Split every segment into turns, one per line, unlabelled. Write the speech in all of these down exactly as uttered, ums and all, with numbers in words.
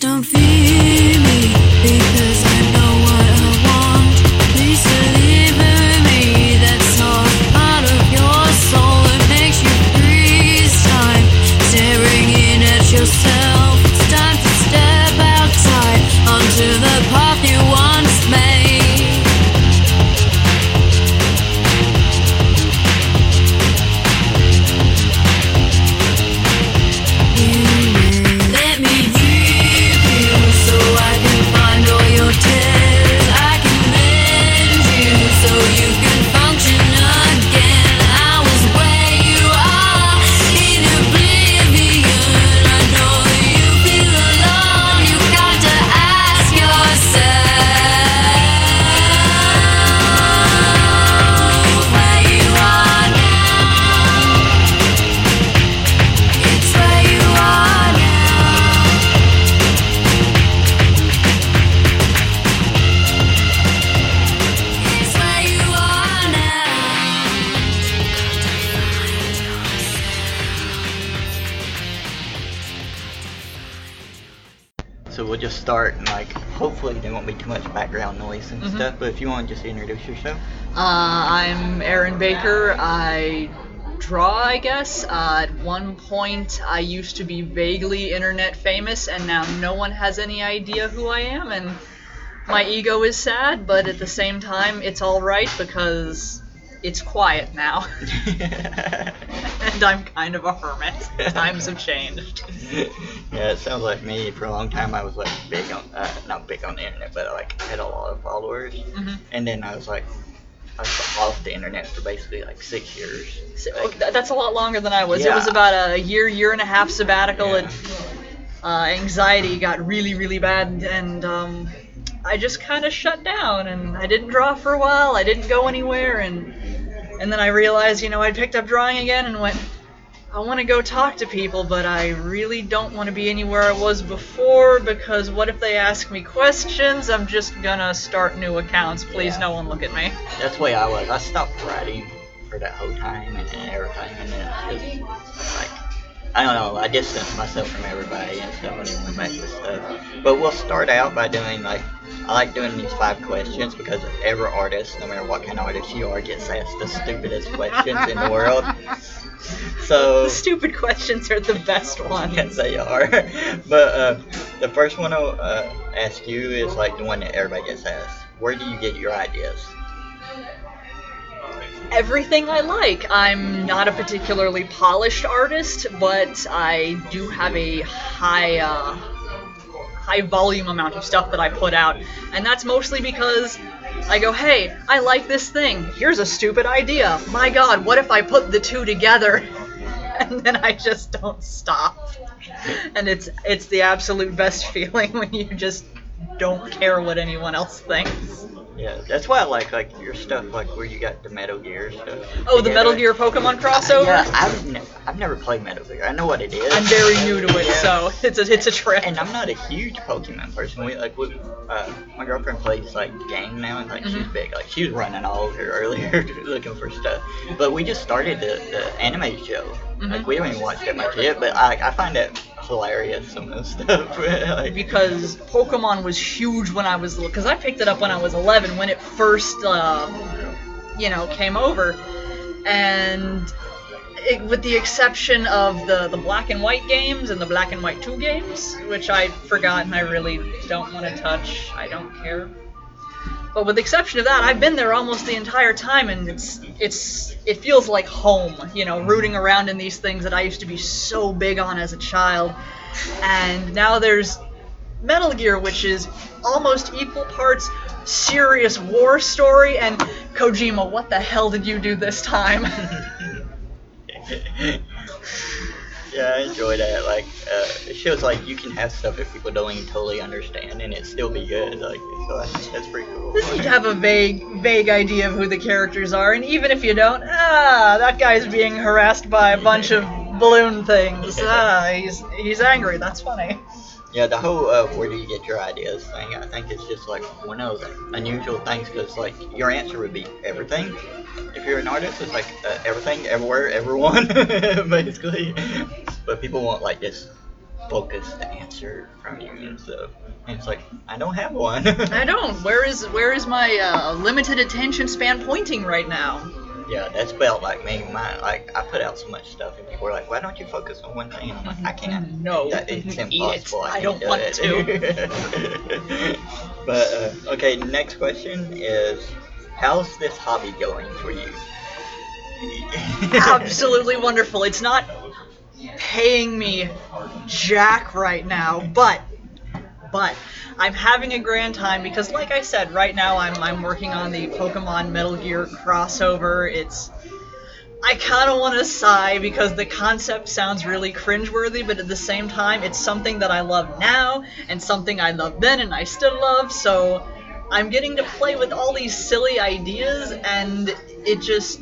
don't fear me, because I know what I want. Please deliver me that soft part of your soul that makes you freeze time, staring in at yourself. It's time to step outside onto the path you once made. Let me give you so I can find all your tears. I can mend you so you can function again. I was where you are in oblivion. I know you feel alone. You got to ask yourself where you are now. It's where you are now. It's where you are now.
So we'll just start, and like, hopefully there won't be too much background noise and
Mhm.
stuff. But if you want to just introduce yourself.
Uh, I'm Aaron Baker. I draw, I guess. Uh, at one point, I used to be vaguely internet famous, and now no one has any idea who I am, and my ego is sad, but at the same time, it's alright because it's quiet now, and I'm kind of a hermit. Times have changed.
Yeah, it sounds like me. For a long time, I was like big on, uh, not big on the internet, but like had a lot of followers.
Mhm.
And then I was like, I was off the internet for basically like six years.
So,
Like,
th- that's a lot longer than I was. It
Yeah.
was about a year, year and a half sabbatical,
Yeah.
and uh, anxiety got really, really bad, and um, I just kind of shut down, and I didn't draw for a while. I didn't go anywhere, and and then I realized, you know, I picked up drawing again and went, I want to go talk to people, but I really don't want to be anywhere I was before, because what if they ask me questions? I'm just gonna start new accounts. Please,
Yeah.
no one look at me.
that's the way I was. I stopped writing for that whole time and, and everything, and then it just like, I don't know, I distanced myself from everybody and stuff, and then went back to stuff. But we'll start out by doing like, I like doing these five questions because every artist, no matter what kind of artist you are, gets asked the stupidest questions in the world. So
The stupid questions are the best ones.
yes, they are. But uh, the first one I'll uh, ask you is like the one that everybody gets asked. Where do you get your ideas?
Everything I like. I'm not a particularly polished artist, but I do have a high uh, high volume amount of stuff that I put out, and that's mostly because I go, hey, I like this thing. Here's a stupid idea. My God, what if I put the two together? And then I just don't stop. And it's it's the absolute best feeling when you just don't care what anyone else thinks.
Yeah, that's why I like like your stuff, like where you got the Metal Gear stuff.
Oh, the
together.
Metal Gear Pokemon crossover?
Yeah, I've, ne- I've never played Metal Gear. I know what it is.
I'm very new to it,
Yeah.
so it's a it's a trip.
And I'm not a huge Pokemon person. We like we, uh, my girlfriend plays like game now, and like she's
Mhm.
big. Like she was running all over here earlier looking for stuff. But we just started the, the anime show. Like
Mhm.
we haven't even watched that much yet, but I I find it hilarious, some of the stuff. like,
Because Pokemon was huge when I was little. Because I picked it up when I was eleven, when it first, uh, you know, came over, and it, with the exception of the the black and white games and the black and white two games, which I'd forgotten, I really don't want to touch. I don't care. But with the exception of that, I've been there almost the entire time, and it's it's it feels like home, you know, rooting around in these things that I used to be so big on as a child. And now there's Metal Gear, which is almost equal parts serious war story, and Kojima, what the hell did you do this time?
yeah, I enjoy that. Like, uh, it shows like you can have stuff that people don't even totally understand, and it still be good. Like, so I think that's pretty cool.
Just need to have a vague, vague idea of who the characters are, and even if you don't, ah, that guy's being harassed by a bunch of balloon things. Ah, he's he's angry. That's funny.
Yeah, the whole uh, where do you get your ideas thing, I think it's just like one of those unusual things, because like your answer would be everything. If you're an artist, it's like uh, everything, everywhere, everyone, basically. But people want like this focused answer from you and stuff. And it's like, I don't have one.
I don't. Where is where is my uh, limited attention span pointing right now?
Yeah, that's about like me. My like I put out so much stuff, and people are like, "Why don't you focus on one thing?" And I'm like, "I can't.
No,
That- it's
eat it.
impossible. I,
I
can't
don't
do
want
it." But uh, okay, next question is, how's this hobby going for you?
Absolutely wonderful. It's not paying me jack right now, but but I'm having a grand time because, like I said, right now I'm I'm working on the Pokemon Metal Gear crossover. It's I kind of want to sigh because the concept sounds really cringeworthy, but at the same time, it's something that I love now and something I loved then and I still love. So I'm getting to play with all these silly ideas, and it just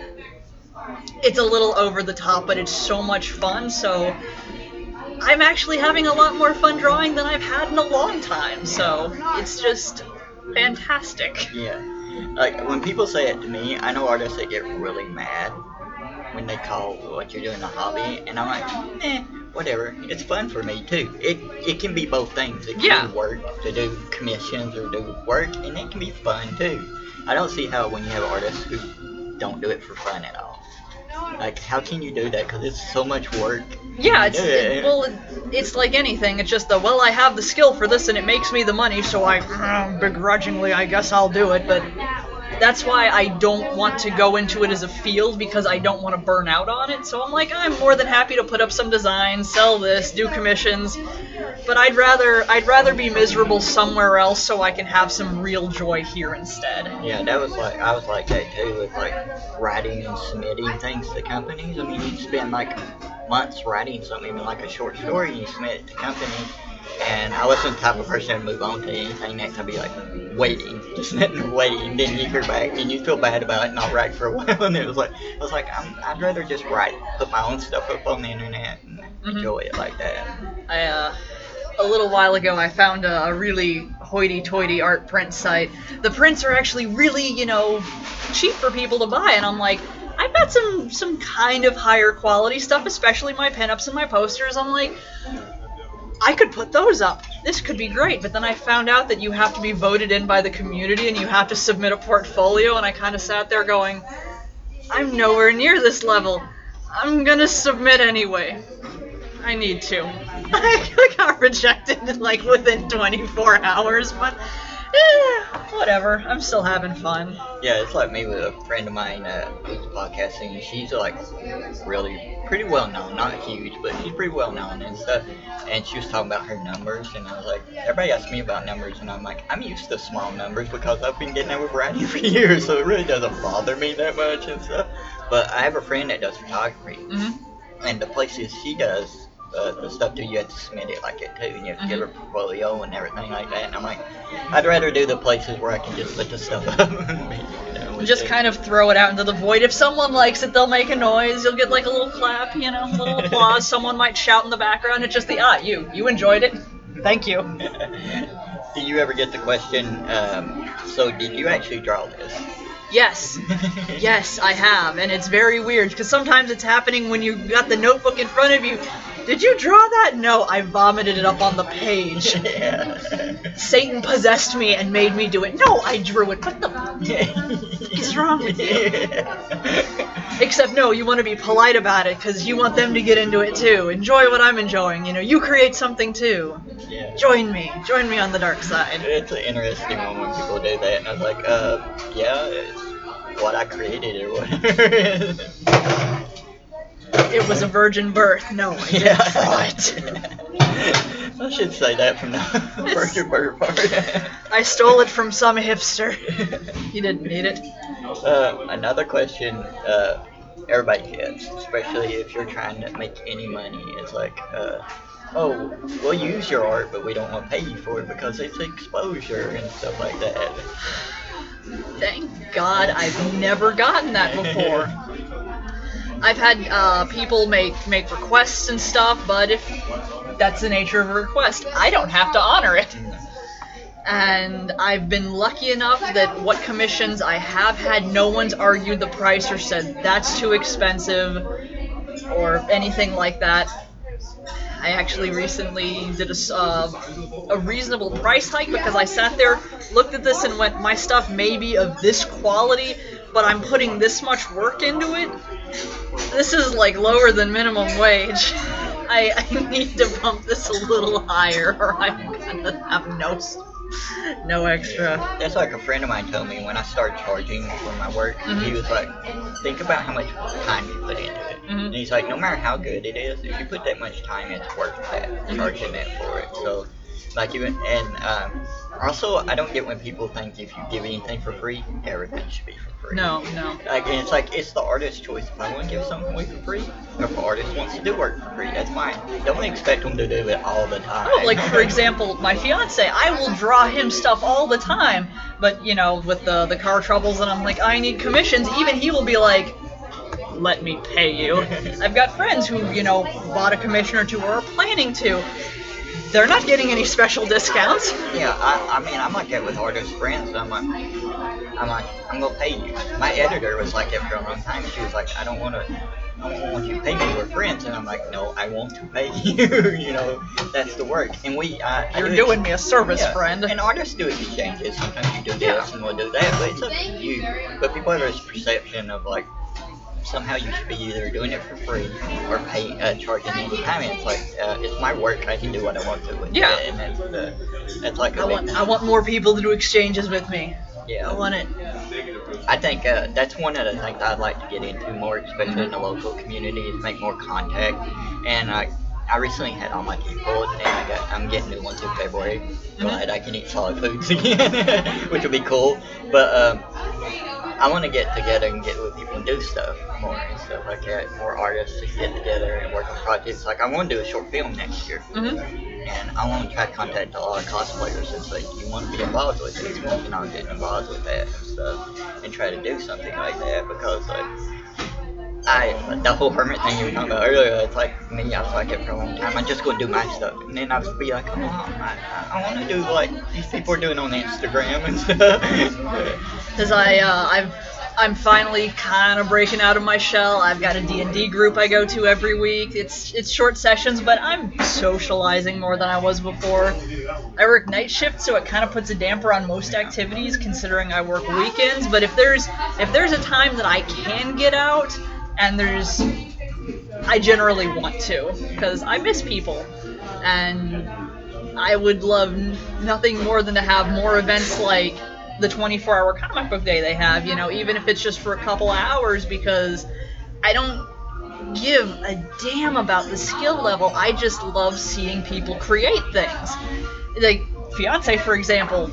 it's a little over the top, but it's so much fun. So I'm actually having a lot more fun drawing than I've had in a long time. So it's just fantastic.
Yeah. Like, when people say it to me, I know artists that get really mad when they call what you're doing a hobby, and I'm like, eh, whatever. It's fun for me, too. It it can be both things. It can
Yeah.
be work to do commissions or do work, and it can be fun, too. I don't see how when you have artists who don't do it for fun at all. Like, how can you do that? Because it's so much work.
Yeah,
to
it's
do
it,
it.
well, it's like anything. It's just the well, I have the skill for this, and it makes me the money, so I uh, begrudgingly, I guess I'll do it. But that's why I don't want to go into it as a field because I don't want to burn out on it. So I'm like, I'm more than happy to put up some designs, sell this, do commissions, but I'd rather I'd rather be miserable somewhere else so I can have some real joy here instead.
Yeah, that was like, I was like that too, with like writing and submitting things to companies. I mean, you spend like months writing something, even like a short story, and you submit it to companies. And I wasn't the type of person to move on to anything next. I'd be like waiting, just sitting there waiting. Then you hear back, and you feel bad about it, and I'll write for a while. And it was like, I was like, I'm, I'd rather just write, put my own stuff up on the internet, and
Mhm.
enjoy it like that.
I, uh, a little while ago, I found a, a really hoity-toity art print site. The prints are actually really, you know, cheap for people to buy, and I'm like, I've got some some kind of higher quality stuff, especially my pinups and my posters. I'm like, I could put those up. This could be great. But then I found out that you have to be voted in by the community and you have to submit a portfolio, and I kind of sat there going, I'm nowhere near this level. I'm gonna submit anyway. I need to. I got rejected like within twenty-four hours, but eh, whatever. I'm still having fun.
Yeah, it's like me with a friend of mine uh, who's podcasting, and she's like really pretty well known, not huge, but she's pretty well known and stuff. And she was talking about her numbers, and I was like, everybody asks me about numbers, and I'm like, I'm used to small numbers because I've been getting that with writing for years, so it really doesn't bother me that much and stuff. But I have a friend that does photography,
Mm-hmm.
and the places she does uh, the stuff too, you have to submit it like it too, and you have to give her portfolio and everything like that. And I'm like, I'd rather do the places where I can just put the stuff up. you know,
Just kind of throw it out into the void. If someone likes it, they'll make a noise. You'll get like a little clap, you know, a little applause. Someone might shout in the background. It's just the, ah, you. You enjoyed it. Thank you.
Do you ever get the question, um, so did you actually draw this?
Yes. Yes, I have. And it's very weird because sometimes it's happening when you got the notebook in front of you. Did you draw that? No, I vomited it up on the page.
Yeah.
Satan possessed me and made me do it. No, I drew it. What the fuck is wrong with you? Except, no, you want to be polite about it because you want them to get into it too. Enjoy what I'm enjoying. You know, you create something too.
Yeah.
Join me. Join me on the dark side.
It's an interesting one when people do that, and I was like, uh, yeah, it's what I created or whatever.
It was a virgin birth. No, I didn't draw it.
I should say that from the virgin birth part.
I stole it from some hipster. He didn't need it.
Uh, another question uh, everybody gets, especially if you're trying to make any money, is like, uh, oh, we'll use your art, but we don't want to pay you for it because it's exposure and stuff like that.
Thank God I've never gotten that before. I've had uh, people make, make requests and stuff, but if that's the nature of a request, I don't have to honor it. And I've been lucky enough that what commissions I have had, no one's argued the price or said that's too expensive or anything like that. I actually recently did a, s- uh, a reasonable price hike because I sat there, looked at this, and went, my stuff may be of this quality, but I'm putting this much work into it. This is like lower than minimum wage. I, I need to bump this a little higher, or I'm gonna have no s- no extra.
That's like a friend of mine told me when I started charging for my work.
Mhm.
He was like, think about how much time you put into it.
Mhm.
And he's like, no matter how good it is, if you put that much time, it's worth that, charging that for it. So, like even, and um, also, I don't get when people think if you give anything for free, everything should be for free.
No, no.
Like, and it's like, it's the artist's choice. If I want to give something away for free, or if the artist wants to do work for free, that's fine. Don't expect them to do it all the time.
Oh, like for example, my fiance, I will draw him stuff all the time, but you know, with the the car troubles, and I'm like, I need commissions. Even he will be like, let me pay you. I've got friends who, you know, bought a commission or two or are planning to. They're not getting any special discounts.
Yeah, I, I mean, I'm like that with artist friends. I'm like, I'm like, I'm gonna pay you. My editor was like that for a long time. She was like, I don't want to, I don't want you to pay me. We're friends, and I'm like, no, I want to pay you. You know, that's the work. And we, uh, I
You're
do
doing
ex-
me a service,
yeah.
friend.
And artists do exchanges. Sometimes you do this,
Yeah.
and we'll do that. But it's up to you. But people have this perception of like, somehow you should be either doing it for free or paying, uh, charging any time. And it's like, uh, it's my work. I can do what I want to with
Yeah.
it. And that's the, that's like a
I
big
want I want more people to do exchanges with me.
yeah.
I want it.
I think uh, that's one of the things I'd like to get into more, especially in the local community, is make more contact. And I, I recently had all my teeth pulled, and I got, I'm getting new ones in February. Glad I can eat solid foods again, which will be cool. But um, I want to get together and get with people and do stuff more and stuff like that. More artists to get together and work on projects. Like I want to do a short film next year.
hmm
And I want to try to contact a lot of cosplayers and say, you want to be involved with this, want to not get involved with that and stuff, and try to do something like that because like I the whole hermit thing you were talking about earlier, it's like me, I was like it for a long time. I just go do my stuff, and then I would be like, oh, I, I want to do like these people are doing on Instagram and stuff.
Because I, uh, I've, I'm finally kind of breaking out of my shell. I've got a D and D group I go to every week. It's it's short sessions, but I'm socializing more than I was before. I work night shift, so it kind of puts a damper on most activities, considering I work weekends. But if there's if there's a time that I can get out, and there's, I generally want to, because I miss people, and I would love n- nothing more than to have more events like the twenty-four hour comic book day they have, you know, even if it's just for a couple hours, because I don't give a damn about the skill level. I just love seeing people create things. Like, fiance, for example,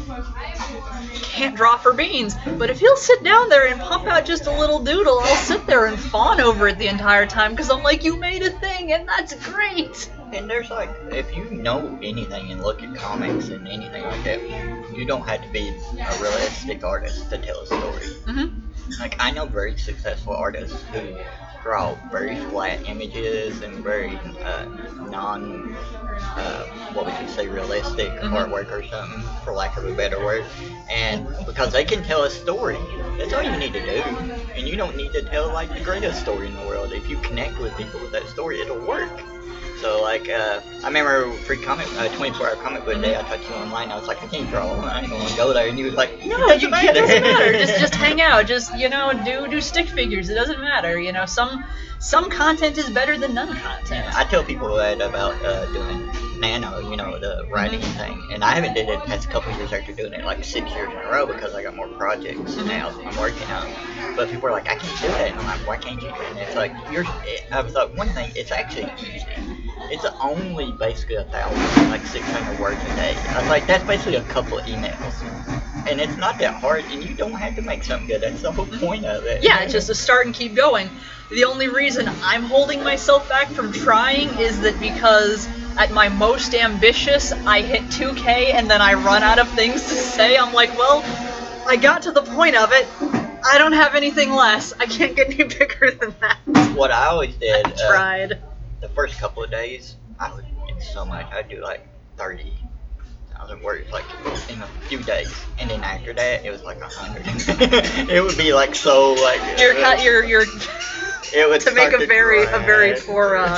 can't draw for beans, but if he'll sit down there and pump out just a little doodle, I'll sit there and fawn over it the entire time, because I'm like, you made a thing, and that's great.
And there's like, if you know anything and look at comics and anything like that, you don't have to be a realistic artist to tell a story.
Mm-hmm.
Like, I know very successful artists who draw very flat images and very uh, non, uh, what would you say, realistic
Mhm.
artwork or something, for lack of a better word. And because they can tell a story, that's all you need to do. And you don't need to tell like the greatest story in the world. If you connect with people with that story, it'll work. So like, uh, I remember free comic, uh, twenty-four hour comic book day, I talked to you online, I was like, I can't draw, I ain't gonna go there, and you was like,
No,
it doesn't
you,
matter.
it doesn't matter. Just just hang out. Just, you know, do do stick figures. It doesn't matter. You know, some some content is better than none content.
I tell people that about uh, doing nano, you know, the writing thing, and I haven't did it the past couple years after doing it like six years in a row because I got more projects now I'm working on. But people are like, I can't do that, and I'm like, why can't you? And it's like, you're. I was like, one thing, it's actually easy. It's only basically a thousand, like six hundred words a day. I was like, that's basically a couple of emails, and it's not that hard, and you don't have to make something good. That's the whole point of it.
Yeah, it's just to start and keep going. The only reason I'm holding myself back from trying is that because at my most ambitious, I hit two K and then I run out of things to say. I'm like, well, I got to the point of it. I don't have anything less. I can't get any bigger than that.
What I always did.
I
Uh,
tried.
the first couple of days, I would do so much. I'd do like thirty thousand words, like in a few days, and then after that, it was like a hundred. It would be like so, like
You're cut. You're you're
it would
to make
start
a very a very
drag.
poor uh,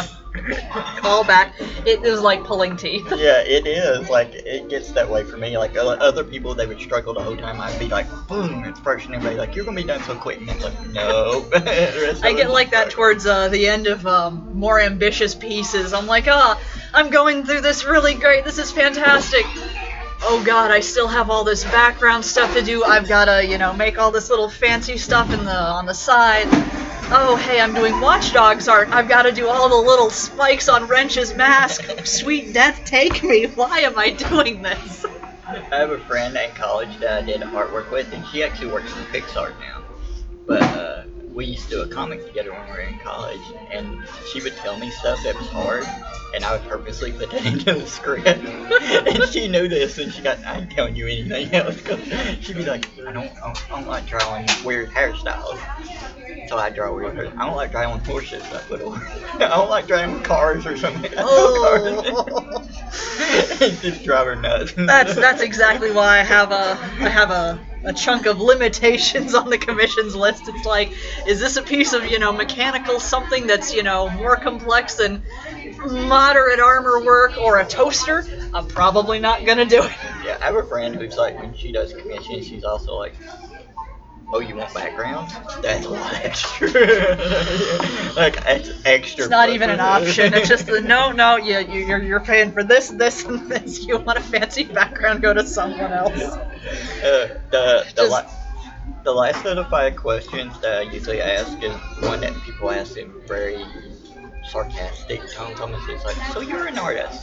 Call back. It is like pulling teeth.
Yeah, it is. Like, it gets that way for me. Like, o- other people, they would struggle the whole time. I'd be like, boom, it's first, and everybody like, you're gonna be done so quick. And I'm like, no. The rest
I
of
get
it-
like that towards uh, the end of um, more ambitious pieces. I'm like, ah, I'm going through this really great. This is fantastic. Oh god, I still have all this background stuff to do. I've gotta, you know, make all this little fancy stuff in the on the side. Oh, hey, I'm doing Watch Dogs art. I've got to do all the little spikes on Wrench's mask. Sweet death, take me. Why am I doing this?
I have a friend in college that I did artwork with, and she actually works in Pixar now. But uh, we used to do a comic together when we were in college, and she would tell me stuff that was hard, and I would purposely put that into the script. And she knew this, and she got, I ain't telling you anything else. 'Cause she'd be like, I don't, I don't, I don't like drawing weird hairstyles. So I draw weird hair. I don't like drawing horses. I put I don't like drawing cars or something.
Oh.
It's just drive her nuts.
That's that's exactly why I have a I have a, a chunk of limitations on the commissions list. It's like, is this a piece of, you know, mechanical something that's, you know, more complex than moderate armor work or a toaster? I'm probably not gonna do it.
Yeah, I have a friend who's like, when she does commissions, she's also like, oh, you want backgrounds? That's a lot extra. Like, that's extra.
It's not even an option. It's just the no, no. You, you you're you're paying for this, this, and this. You want a fancy background? Go to someone else.
Uh, the the,
Just-
la- the last of the five questions that I usually ask is one that people ask in very sarcastic tones. Almost it's like, so you're an artist?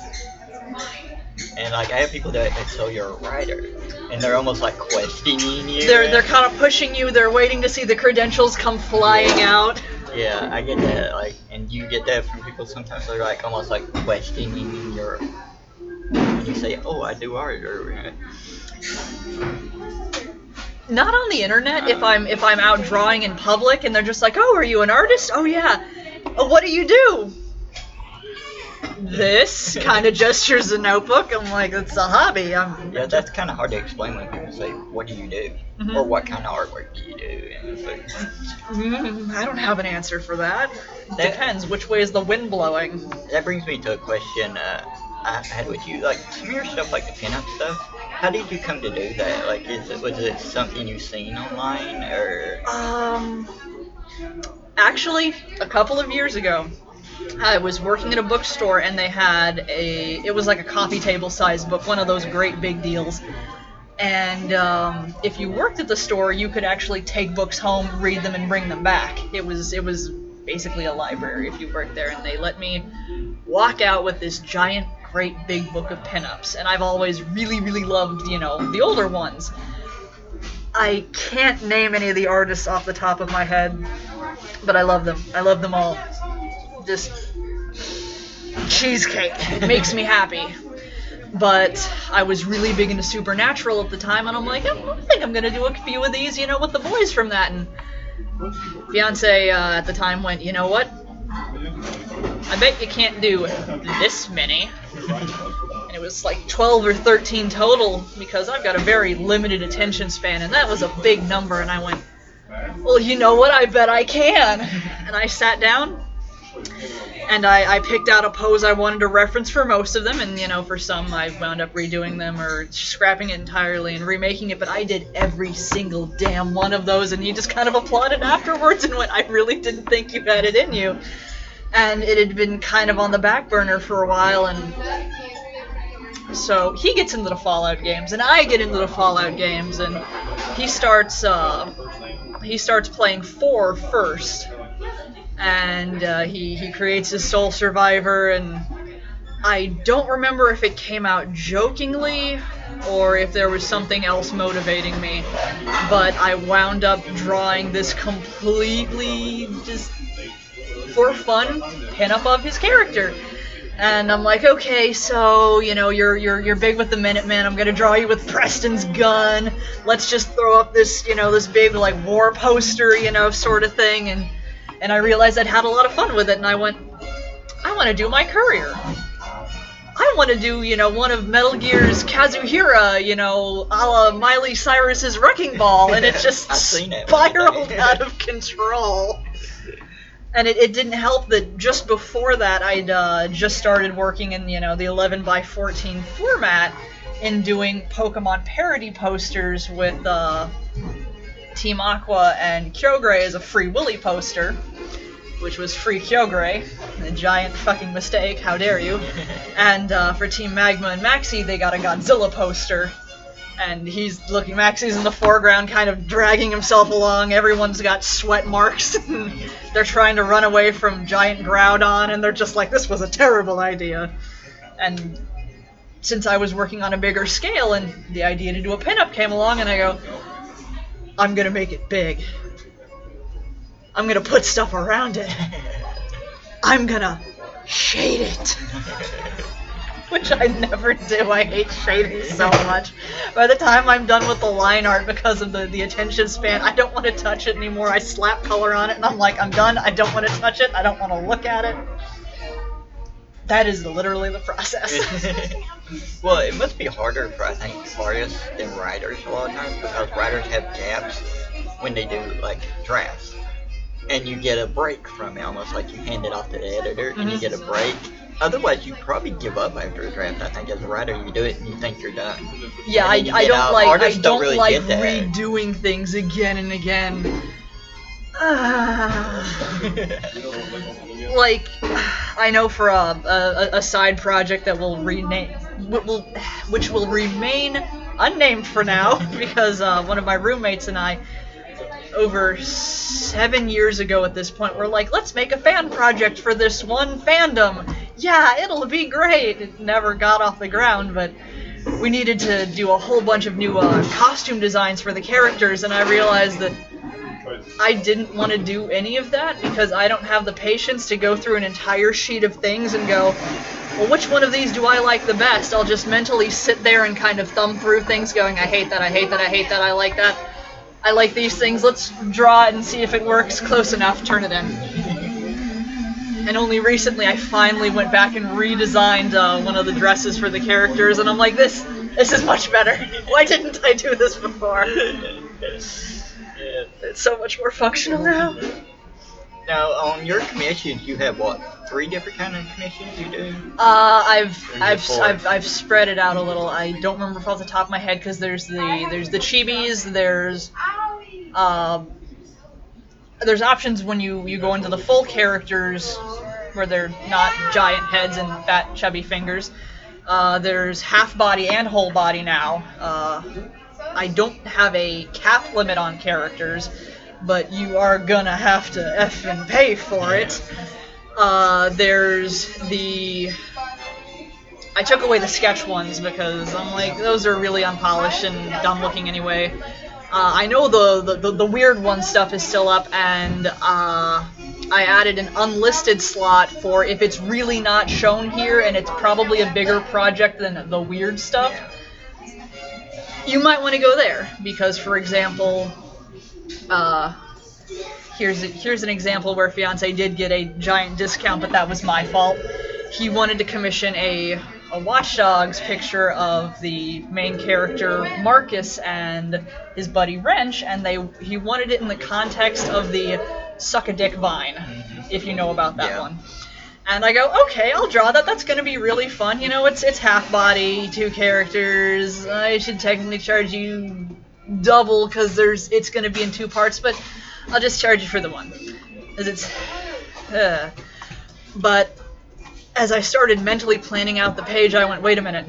And like I have people that, that so you're a writer, and they're almost like questioning you.
They're they're kind of pushing you. They're waiting to see the credentials come flying out.
Yeah, I get that. Like, and you get that from people sometimes. They're like almost like questioning your. When you say, "Oh, I do art," or.
Not on the internet. If I'm if I'm out drawing in public and they're just like, "Oh, are you an artist? Oh yeah. Oh, what do you do?" This kind of gestures a notebook. I'm like, it's a hobby. I'm
Yeah, that's kind of hard to explain when people say, "What do you do?"
Mhm.
or "What kind of artwork do you do?" And it's like,
Mm, I don't have an answer for that.
That-
Depends which way is the wind blowing.
that brings me to a question uh, I had with you. Like some of your stuff, like the pinup stuff. How did you come to do that? Like, is it, was it something you seen online, or?
Um, actually, a couple of years ago, I was working at a bookstore and they had a, it was like a coffee table sized book, one of those great big deals. And um, if you worked at the store, you could actually take books home, read them, and bring them back. It was it was basically a library if you worked there, and they let me walk out with this giant, great big book of pinups. And I've always really, really loved, you know, the older ones. I can't name any of the artists off the top of my head, but I love them. I love them all. Just cheesecake. It makes me happy. But I was really big into Supernatural at the time, and I'm like, I think I'm gonna do a few of these, you know, with the boys from that. And fiance uh, at the time went, you know what? I bet you can't do this many. And it was like twelve or thirteen total because I've got a very limited attention span, and that was a big number. And I went, well, you know what? I bet I can. And I sat down. And I, I picked out a pose I wanted to reference for most of them, and, you know, for some I wound up redoing them or scrapping it entirely and remaking it, but I did every single damn one of those, and he just kind of applauded afterwards and went, I really didn't think you had it in you. And it had been kind of on the back burner for a while, and so he gets into the Fallout games, and I get into the Fallout games, and he starts, uh, he starts playing four first. And uh, he, he creates his Soul Survivor, and I don't remember if it came out jokingly or if there was something else motivating me, but I wound up drawing this completely just for fun pinup of his character. And I'm like, okay, so, you know, you're you're you're big with the Minutemen. I'm gonna draw you with Preston's gun. Let's just throw up this, you know, this big like war poster, you know, sort of thing. And And I realized I'd had a lot of fun with it, and I went, I want to do my courier. I want to do, you know, one of Metal Gear's Kazuhira, you know, a la Miley Cyrus's Wrecking Ball, and it just
I've seen it.
spiraled out of control. And it, it didn't help that just before that, I'd uh, just started working in, you know, the eleven by fourteen format in doing Pokemon parody posters with uh, Team Aqua and Kyogre as a Free Willy poster, which was Free Kyogre, a giant fucking mistake, how dare you. And uh, for Team Magma and Maxie, they got a Godzilla poster. And he's looking, Maxie's in the foreground, kind of dragging himself along. Everyone's got sweat marks. They're trying to run away from giant Groudon, and they're just like, this was a terrible idea. And since I was working on a bigger scale, and the idea to do a pinup came along, and I go, I'm gonna make it big. I'm gonna put stuff around it. I'm gonna shade it. Which I never do. I hate shading so much. By the time I'm done with the line art, because of the, the attention span, I don't want to touch it anymore. I slap color on it and I'm like, I'm done. I don't want to touch it. I don't want to look at it. That is literally the process.
Well, it must be harder for, I think, artists than writers a lot of times, because writers have gaps when they do, like, drafts. And you get a break from it, almost like you hand it off to the editor, and
Mm-hmm.
you get a break. Otherwise, you probably give up after a draft. I think as a writer, you do it and you think you're done.
Yeah, I,
And then you
I
get
don't
out.
like I
Artists
don't,
really
like
get that.
redoing things again and again. Ah. Like, I know for a, a a side project that will rename, will which will remain unnamed for now, because uh, one of my roommates and I, over seven years ago at this point, were like, let's make a fan project for this one fandom. Yeah, it'll be great. It never got off the ground, but we needed to do a whole bunch of new uh, costume designs for the characters, and I realized that I didn't want to do any of that because I don't have the patience to go through an entire sheet of things and go, well, which one of these do I like the best? I'll just mentally sit there and kind of thumb through things going, I hate that, I hate that, I hate that, I like that. I like these things, let's draw it and see if it works. Close enough, turn it in. And only recently I finally went back and redesigned uh, one of the dresses for the characters, and I'm like, this this is much better. Why didn't I do this before? It's so much more functional now.
Now, on your commissions, you have what? Three different kind of commissions you do?
Uh, I've
Or
I've,
four?
I've I've spread it out a little. I don't remember off the top of my head because there's the there's the chibis, there's um there's options when you you go into the full characters where they're not giant heads and fat chubby fingers. Uh, there's half body and whole body now. Uh, I don't have a cap limit on characters, but you are gonna have to effing pay for it. Uh, there's the... I took away the sketch ones because I'm like, those are really unpolished and dumb looking anyway. Uh, I know the, the, the, the weird one stuff is still up, and uh, I added an unlisted slot for if it's really not shown here and it's probably a bigger project than the weird stuff. You might want to go there because, for example, uh, here's a, here's an example where Fiance did get a giant discount, but that was my fault. He wanted to commission a a Watch Dogs picture of the main character Marcus and his buddy Wrench, and they he wanted it in the context of the Suck a Dick Vine, if you know about that
Yeah.
one. And I go, okay, I'll draw that. That's gonna be really fun. You know, it's it's half body, two characters. I should technically charge you double because there's it's gonna be in two parts, but I'll just charge you for the one, because it's. Uh. But as I started mentally planning out the page, I went, wait a minute.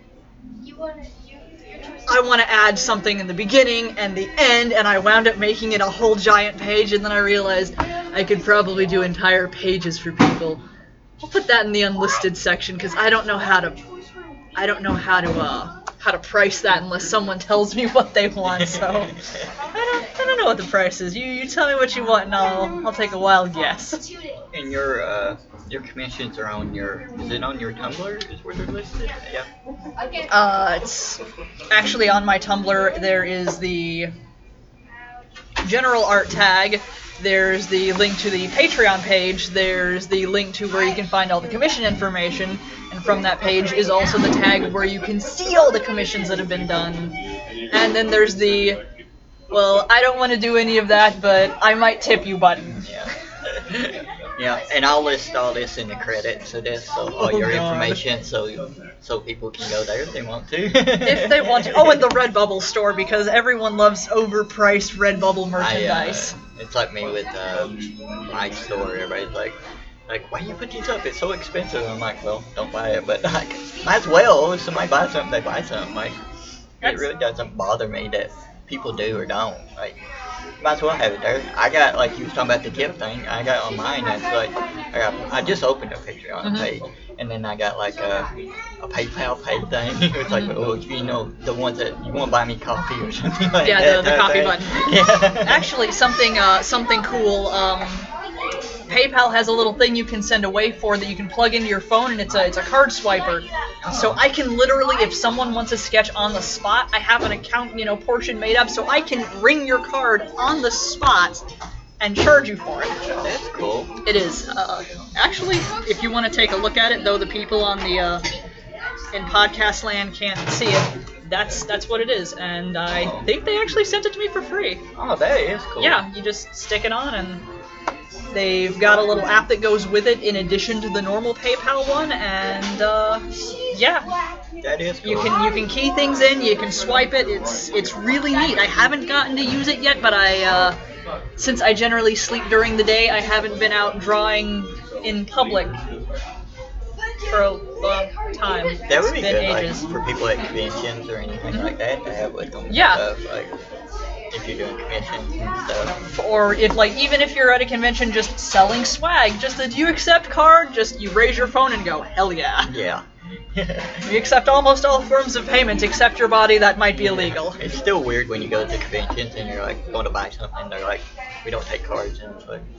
I want to add something in the beginning and the end, and I wound up making it a whole giant page, and then I realized I could probably do entire pages for people. I'll put that in the unlisted section because I don't know how to, I don't know how to, uh, how to price that unless someone tells me what they want. So I don't, I don't know what the price is. You, you tell me what you want, and I'll, I'll take a wild guess.
And your uh, your commissions are on your. Is it on your Tumblr? Is where they're listed? Yeah.
Uh, it's actually on my Tumblr. There is the general art tag. There's the link to the Patreon page. There's the link to where you can find all the commission information. And from that page is also the tag where you can see all the commissions that have been done. And then there's the, well, I don't want to do any of that, but I might tip you button.
Yeah. Yeah, and I'll list all this in the credits of this, so all
Oh,
your
God.
information, so so people can go there if they want to.
If they want to. Oh, and the Redbubble store, because everyone loves overpriced Redbubble
I, uh,
merchandise.
it's like me with uh, my store. Everybody's like, like, why do you put these up? It's so expensive. I'm like, well, don't buy it, but like, might as well. If somebody buys something, they buy something. Like, it
That's-
really doesn't bother me that people do or don't. Like, might as well have it there. I got, like you was talking about the gift thing. I got on mine. It's like, I got, I just opened a picture on
Mhm.
the page, and then I got like a, a PayPal pay thing. It's like,
Mhm.
oh, you know, the ones that you want to buy me coffee or something like
Yeah,
that.
the- the
type
coffee
thing.
button.
Yeah.
Actually, something uh, something cool. Um, PayPal has a little thing you can send away for that you can plug into your phone, and it's a it's a card swiper. So I can literally, if someone wants a sketch on the spot, I have an account, you know, portion made up, so I can ring your card on the spot and charge you for it.
That's cool.
It is. Uh, actually, if you want to take a look at it, though the people on the uh, in podcast land can't see it, that's that's what it is, and I think they actually sent it to me for free.
Oh, that is cool.
Yeah, you just stick it on, and they've got a little app that goes with it in addition to the normal PayPal one, and uh, yeah,
That is cool.
you can you can key things in, you can swipe it. It's it's really neat. I haven't gotten to use it yet, but I uh, since I generally sleep during the day, I haven't been out drawing in public for a long time.
That would be
It's been
good,
ages.
like, for people at conventions or anything like that to have with them. and
Yeah.
Stuff, like, if you're doing conventions and stuff.
Or if like even if you're at a convention just selling swag, just a do you accept card? Just you raise your phone and go, hell yeah.
Yeah.
We accept almost all forms of payment except your body that might be illegal.
It's still weird when you go to conventions and you're like going to buy something and they're like, we don't take cards, and it's like,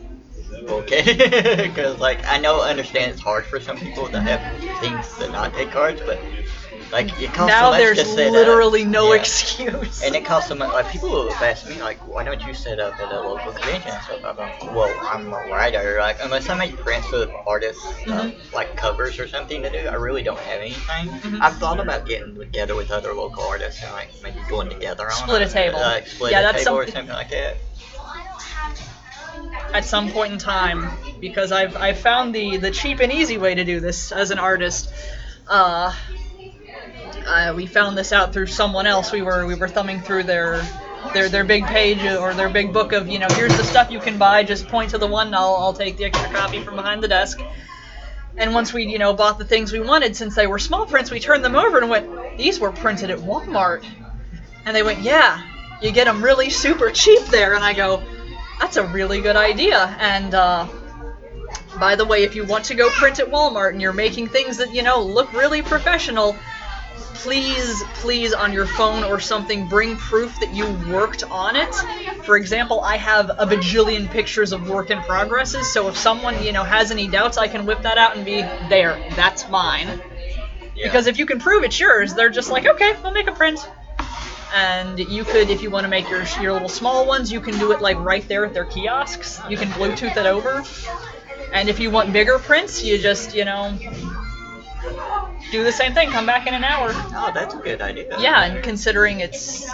okay. Because like I know, understand it's hard for some people to have things to not take cards, but like it costs
Now
so much
there's
to set
literally
up.
no
Yeah.
excuse.
And it costs so much. Like people have asked me, like, why don't you set up at a local convention and stuff? I'm like, well, I'm a writer. Like, unless I make prints with artists, uh,
Mhm.
like covers or something to do, I really don't have anything.
Mhm.
I've thought about getting together with other local artists and like maybe going together on
Split a
it,
table.
like split
Yeah,
a
that's
table or
something-
something like that.
At some point in time, because I've I've found the the cheap and easy way to do this as an artist. Uh, uh, we found this out through someone else. We were we were thumbing through their their their big page or their big book of, you know, here's the stuff you can buy. Just point to the one, and I'll I'll take the extra copy from behind the desk. And once we, you know, bought the things we wanted, since they were small prints, we turned them over and went, these were printed at Walmart. And they went, yeah, you get them really super cheap there. And I go, that's a really good idea. And uh, by the way, if you want to go print at Walmart and you're making things that, you know, look really professional, please, please, on your phone or something, bring proof that you worked on it. For example, I have a bajillion pictures of work in progresses, so if someone, you know, has any doubts, I can whip that out and be, there, that's mine.
Yeah.
Because if you can prove it's yours, they're just like, okay, we'll make a print. And you could, if you want to make your your little small ones, you can do it like right there at their kiosks. You can Bluetooth it over. And if you want bigger prints, you just, you know, do the same thing. Come back in an hour.
Oh, that's a good idea.
Yeah, and considering it's,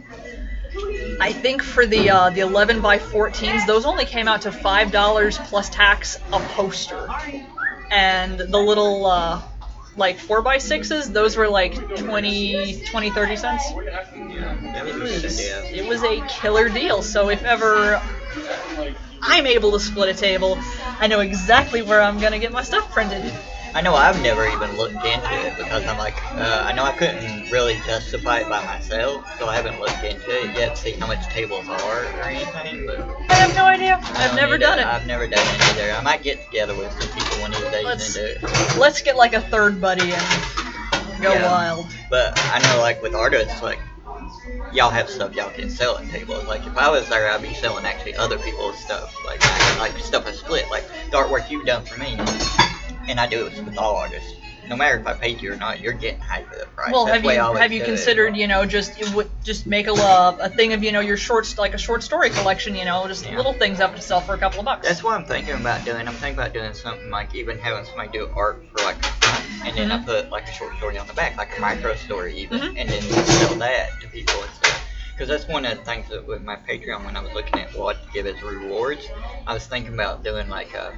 I think for the uh, the eleven by fourteens, those only came out to five dollars plus tax a poster. And the little uh, like four by sixes, those were like twenty, twenty, thirty cents.
Yeah, that
It
was a good
was,
idea.
it was a killer deal. So if ever I'm able to split a table, I know exactly where I'm going to get my stuff printed.
I know I've never even looked into it because I'm like, uh, I know I couldn't really justify it by myself, so I haven't looked into it yet to see how much tables are or anything. But
I have no idea.
I
I've
don't
never
need to-
done it.
I've never done it either. I might get together with some people one of these days
Let's-
and do it.
Let's get like a third buddy and go
Yeah.
wild.
But I know, like with artists, like y'all have stuff y'all can sell at tables. Like if I was there, I'd be selling actually other people's stuff, like like stuff I split, like the artwork you've done for me. And I do it with all artists. No matter if I paid you or not, you're getting half of the price.
Well,
That's
have
the way
you
I always
have you
do it.
considered, you know, just you would just make a uh, a thing of, you know, your shorts, like a short story collection, you know, just
Yeah.
little things up to sell for a couple of bucks.
That's what I'm thinking about doing. I'm thinking about doing something like even having somebody do art for like a front, and then
Mhm.
I put like a short story on the back, like a micro story even,
Mhm.
and then sell that to people and stuff. because that's one of the things that with my Patreon when I was looking at what to give as rewards, I was thinking about doing like a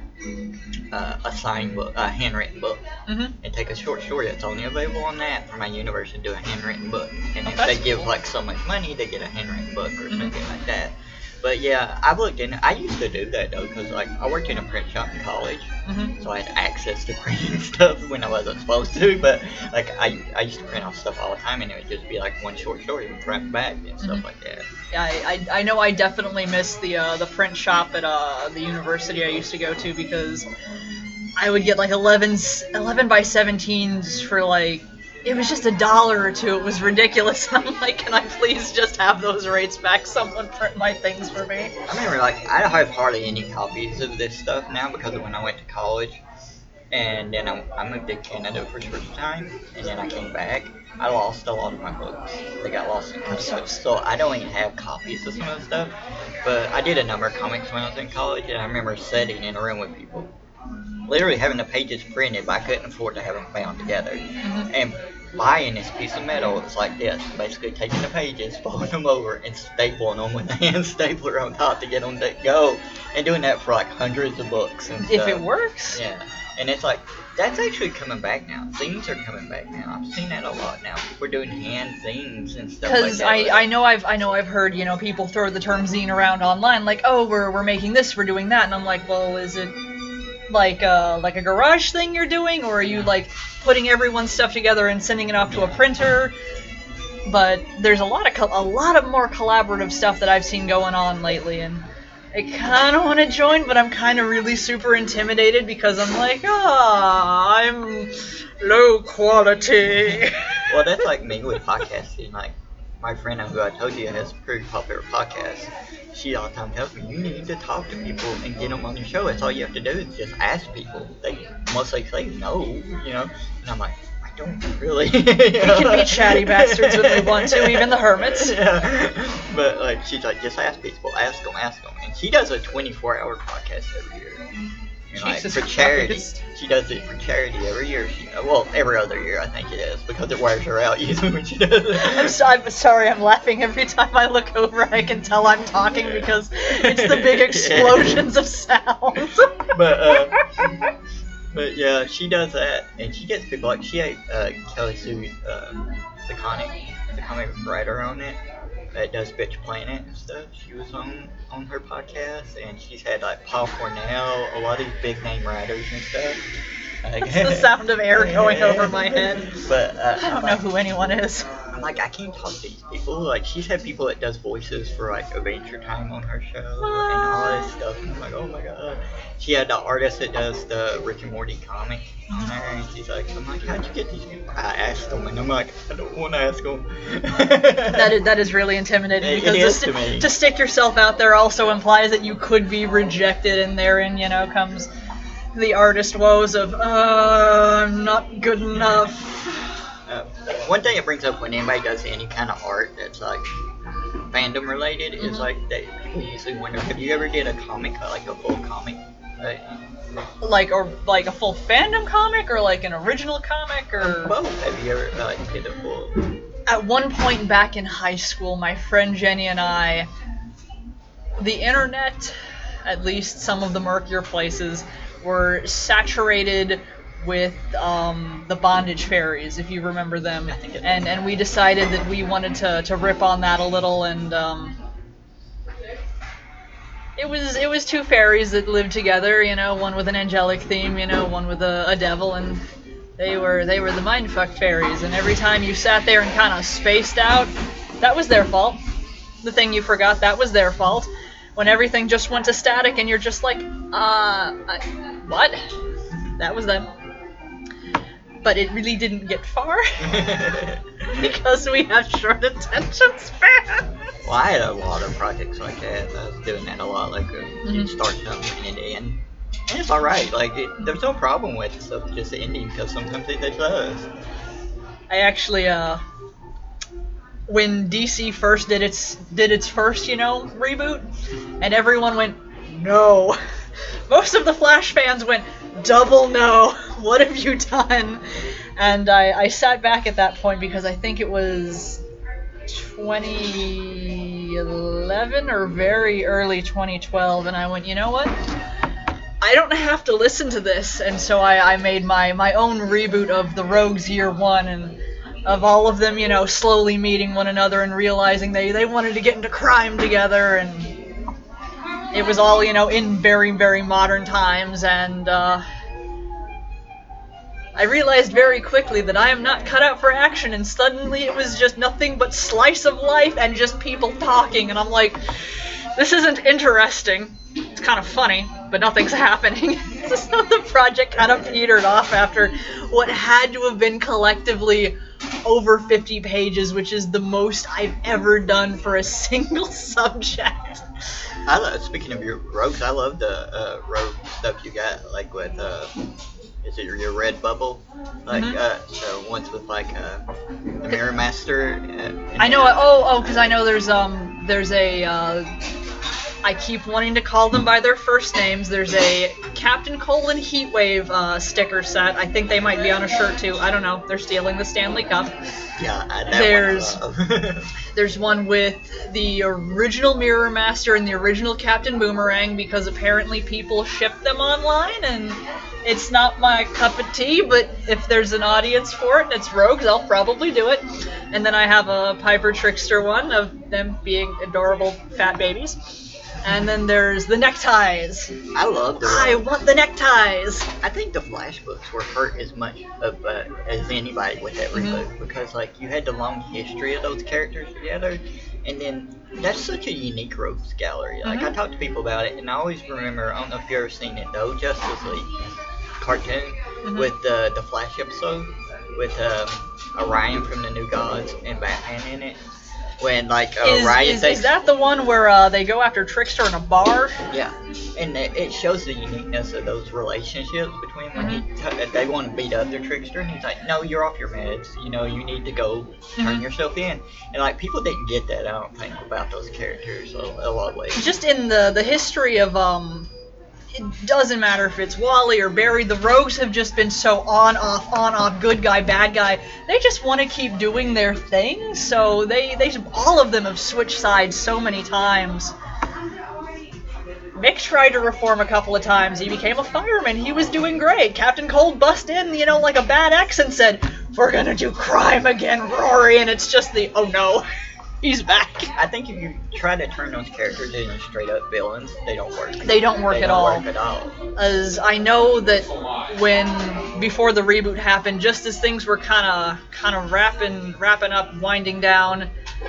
a, a signed book, a handwritten book,
Mhm.
and take a short story that's only available on that for my university and do a handwritten book. And if
that's
they give
cool.
like so much money, they get a handwritten book or
Mhm.
something like that. But yeah, I've looked in. I used to do that though, because like I worked in a print shop in college,
Mhm.
so I had access to printing stuff when I wasn't supposed to. But like I, I used to print off stuff all the time, and it would just be like one short story from front and back and stuff
Mhm.
like that.
Yeah, I, I, I know I definitely miss the uh, the print shop at uh, the university I used to go to because I would get like eleven, eleven by seventeens for like, it was just a dollar or two. It was ridiculous. I'm like, can I please just have those rates back? Someone print my things for me.
I remember like I have hardly any copies of this stuff now because of when I went to college, and then I, I moved to Canada for a short time, and then I came back. I lost a lot of my books. They got lost in customs, so I don't even have copies of some of the stuff. But I did a number of comics when I was in college, and I remember sitting in a room with people, literally having the pages printed, but I couldn't afford to have them bound together.
Mhm.
And buying this piece of metal, it's like this, basically taking the pages, folding them over, and stapling them with a hand stapler on top to get them to go, and doing that for like hundreds of books and
If
stuff.
it works.
Yeah, and it's like, that's actually coming back now. Zines are coming back now. I've seen that a lot now. We're doing hand zines and stuff like
Because
that.
I, I know I've I know I've heard, you know, people throw the term zine around online like, oh, we're we're making this, we're doing that, and I'm like, well, is it like uh like a garage thing you're doing, or are you like putting everyone's stuff together and sending it off to a printer? But there's a lot of co- a lot of more collaborative stuff that I've seen going on lately, and I kind of want to join, but I'm kind of really super intimidated because I'm like, ah, I'm low quality.
Well, that's like me with podcasting. Like, my friend who I told you has a pretty popular podcast, she all the time tells me, you need to talk to people and get them on your show. That's all you have to do is just ask people. They mostly say no, you know? And I'm like, I don't really. We
can be chatty bastards when we want to, even the hermits.
Yeah. But, like, she's like, just ask people. Ask them, ask them. And she does a twenty-four hour podcast every year. And like,
Jesus
for charity.
Christ.
She does it for charity every year. She, well, every other year I think it is, because it wears her out usually when she does it.
I'm, so, I'm sorry, I'm laughing every time I look over. I can tell I'm talking because it's the big explosions of sound.
But uh, but yeah, she does that, and she gets people like she had uh, Kelly Sue, uh, the comic, the comic writer on it that does Bitch Planet and stuff. She was on on her podcast, and she's had like Paul Cornell, a lot of these big name writers and stuff. Like,
That's the sound of air going over my head.
But uh,
I don't know who anyone is.
I'm like, I can't talk to these people. Like, she's had people that does voices for like Adventure Time on her show and all this stuff. And I'm like, oh my god. She had the artist that does the Rick and Morty comic on there, and she's like, I'm like, how'd you get these people? I asked them, and I'm like, I don't want to ask them.
That is, that is really intimidating
It-
because
it
to,
is
sti-
to me.
to stick yourself out there also implies that you could be rejected, and therein, you know, comes the artist woes of, uh, I'm not good enough.
Uh, one thing it brings up when anybody does any kind of art that's like fandom related is
Mhm.
like they people usually wonder, have you ever did a comic, like a full comic? Right?
Like, or like a full fandom comic, or like an original comic, or
Both. Have you ever like did a full?
at one point back in high school, my friend Jenny and I, the internet, at least some of the murkier places, were saturated with um, the bondage fairies, if you remember them.
I think it-
And and we decided that we wanted to, to rip on that a little, and um, it was it was two fairies that lived together, you know, one with an angelic theme, you know, one with a, a devil, and they were they were the mindfuck fairies. And every time you sat there and kind of spaced out, that was their fault. The thing you forgot, that was their fault. When everything just went to static and you're just like, uh, I, what? That was them. But it really didn't get far because we have short attention span.
Well, I had a lot of projects like that. I was doing that a lot. Like, uh, you
Mhm.
start something and it end. And it's alright. Like, it, there's no problem with stuff just ending because sometimes it does.
I actually, uh, when D C first did its did its first, you know, reboot, and everyone went, no. Most of the Flash fans went, double no. What have you done? And I, I sat back at that point because I think it was twenty eleven or very early twenty twelve, and I went, you know what? I don't have to listen to this, and so I, I made my, my own reboot of the Rogues Year One, and of all of them, you know, slowly meeting one another and realizing they, they wanted to get into crime together, and it was all, you know, in very, very modern times, and uh, I realized very quickly that I am not cut out for action, and suddenly it was just nothing but slice of life and just people talking, and I'm like, this isn't interesting. It's kind of funny, but nothing's happening. So the project kind of petered off after what had to have been collectively over fifty pages, which is the most I've ever done for a single subject.
I love, speaking of your rogues, I love the uh, rogue stuff you got, like with, uh, is it your Red Bubble? Like,
Mhm.
uh, the ones with, like, uh, the Mirror Master. Uh,
I know. Oh, oh, because I know there's um there's a. Uh, I keep wanting to call them by their first names. There's a Captain Colon Heatwave uh, sticker set. I think they might be on a shirt too. I don't know. They're stealing the Stanley Cup.
Yeah, I, that
There's
one I love.
there's one with the original Mirror Master and the original Captain Boomerang, because apparently people ship them online, and it's not my cup of tea, but if there's an audience for it and it's rogues, I'll probably do it. And then I have a Piper Trickster one of them being adorable fat babies. And then there's the neckties.
I love the
I want the neckties.
I think the Flash books were hurt as much of, uh, as anybody with that reboot,
Mhm.
because like you had the long history of those characters together, and then that's such a unique rogues gallery. Like I
Mhm.
talk to people about it, and I always remember. I don't know if you've ever seen it though, Justice League cartoon
Mhm.
with the the Flash episode with um, Orion from the New Gods and Batman in it. When like uh,
Is,
Orion
is,
takes
is that the one where uh, they go after Trickster in a bar?
yeah, and it, it shows the uniqueness of those relationships between when he t- they want to beat up their Trickster, and he's like, "No, you're off your meds. You know, you need to go turn
Mhm.
yourself in." And like people didn't get that, I don't think, about those characters a, a lot of ways.
Just in the the history of um it doesn't matter if it's Wally or Barry, the rogues have just been so on off on off, good guy bad guy. They just want to keep doing their thing, so they they all of them have switched sides so many times. Mick tried to reform a couple of times. He became a fireman. He was doing great. Captain Cold bust in, you know, like a bad ex and said, "We're gonna do crime again, Rory," and it's just the, oh no. He's back.
I think if you try to turn those characters into straight up villains, they don't work.
They don't work
they
at
don't
all.
Work at all.
As I know that when before the reboot happened, just as things were kind of kind of wrapping wrapping up, winding down.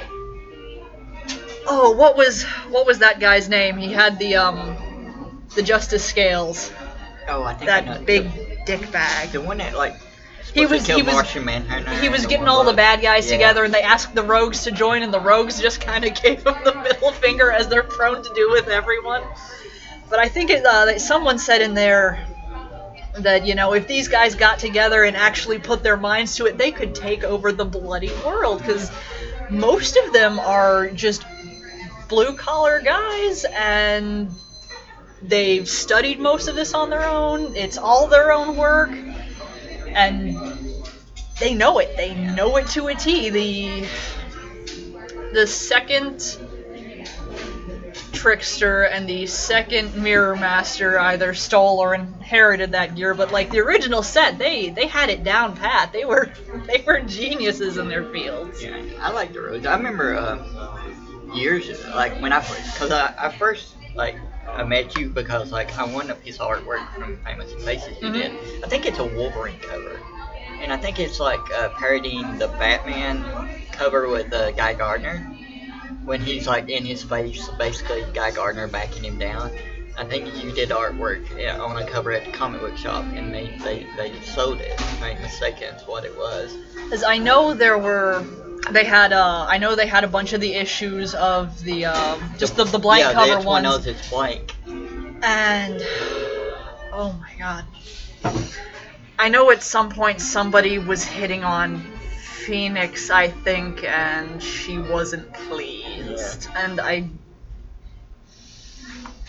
Oh, what was what was that guy's name? He had the um the Justice Scales,
Oh, I think I know.
that big dick bag.
The one that like
He was
kill
he was
Martian Manhunter.
he was
and
getting
one
all the
was-
bad guys
yeah.
together, and they asked the rogues to join, and the rogues just kind of gave him the middle finger, as they're prone to do with everyone. But I think it, uh, that someone said in there that, you know, if these guys got together and actually put their minds to it, they could take over the bloody world, because most of them are just blue collar guys, and they've studied most of this on their own. It's all their own work, and they know it. They know it to a T. The the second Trickster and the second Mirror Master either stole or inherited that gear, but like the original set, they they had it down pat. They were they were geniuses in their fields.
Yeah, I like the roads. I remember uh, years like when I first, cause I, I first like I met you because like I won a piece of artwork from Famous Faces you
Mhm.
did. I think it's a Wolverine cover, and I think it's like uh, parodying the Batman cover with uh, Guy Gardner when he's like in his face, basically Guy Gardner backing him down. I think you did artwork yeah, on a cover at the comic book shop, and they, they, they sold it. If I'm not mistaken, is what it was.
As I know, there were they had uh I know they had a bunch of the issues of the uh, just the the blank
yeah,
cover
that's one
ones,
knows it's blank.
and oh my god, I know at some point somebody was hitting on Phoenix, I think, and she wasn't pleased, and I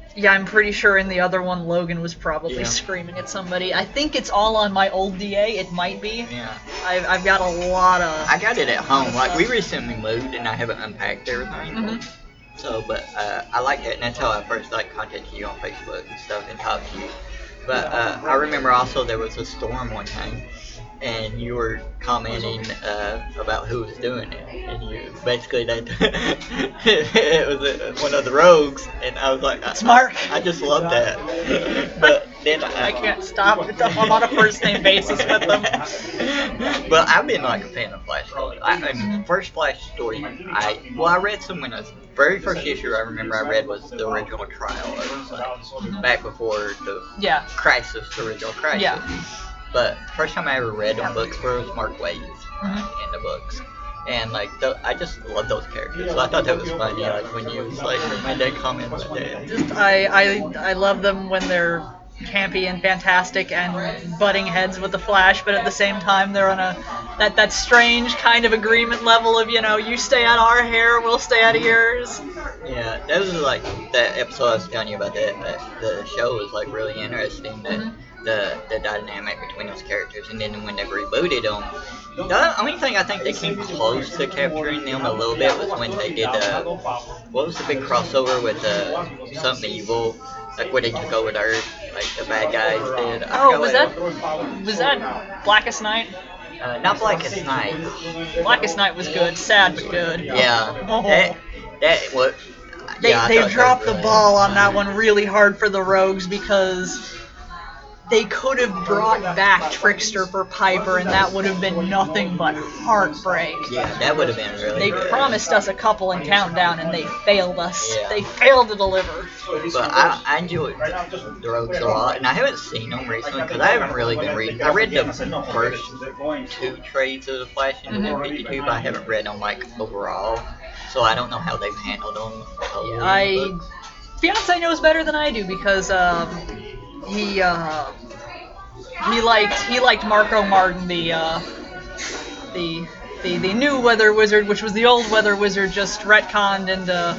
Yeah, I'm pretty sure in the other one, Logan was probably
Yeah.
screaming at somebody. I think it's all on my old D A. It might be.
Yeah.
I've, I've got a lot of.
I got it at home. Like, we recently moved and I haven't unpacked everything.
Mhm.
So, but uh, I like that, and that's how I first like contacted you on Facebook and stuff and talked to you. But uh, I remember also there was a storm one time, and you were commenting uh, about who was doing it, and you basically that it was uh one of the rogues, and I was like,
It's
I,
Mark.
I just love that. But then I,
I can't stop it. I'm on a first name basis with them.
But I've been like a fan of Flash. I, I mean, first Flash story, I well, I read some when I was very first issue. I remember I read was the original Trial of Flash, back before the
Yeah.
Crisis, the original Crisis.
Yeah.
But first time I ever read on books was Mark Waid
Mhm.
in the books. And like, the, I just love those characters. So I thought that was funny. Like when you was like, made that comment about that.
Just I, I I love them when they're campy and fantastic and butting heads with the Flash, but at the same time they're on a that that strange kind of agreement level of, you know, you stay out of our hair, we'll stay out of yours.
Yeah, that was like that episode I was telling you about. That, that the show was like really interesting. That
Mhm.
the the dynamic between those characters, and then when they rebooted them, the only thing I think they came close to capturing them a little bit was when they did uh, what was the big crossover with uh, something evil, like where they took over the Earth, like the bad guys did. I
Oh,
forgot
was
what
that was that Blackest Night?
it- Uh, not Blackest Night.
Blackest Night was good, sad but good.
Yeah,
Oh.
that that what.
They
yeah, I
they
thought that
dropped
was
the
really
ball on
funny.
that one really hard for the Rogues because they could have brought back Trickster for Piper, and that would have been nothing but heartbreak.
Yeah, that would have been really
They
good.
promised us a couple in Countdown, and they failed us.
Yeah.
They failed to deliver.
But I, I enjoyed the Rogues a lot, and I haven't seen them recently because I haven't really been reading. I read the first two trades of the Flash in
Mhm.
New fifty-two, but I haven't read them like overall, so I don't know how they've handled them. totally in the
I
books.
Fiance knows better than I do because um, he uh, he liked he liked Marco Martin, the uh, the the the new Weather Wizard, which was the old Weather Wizard, just retconned into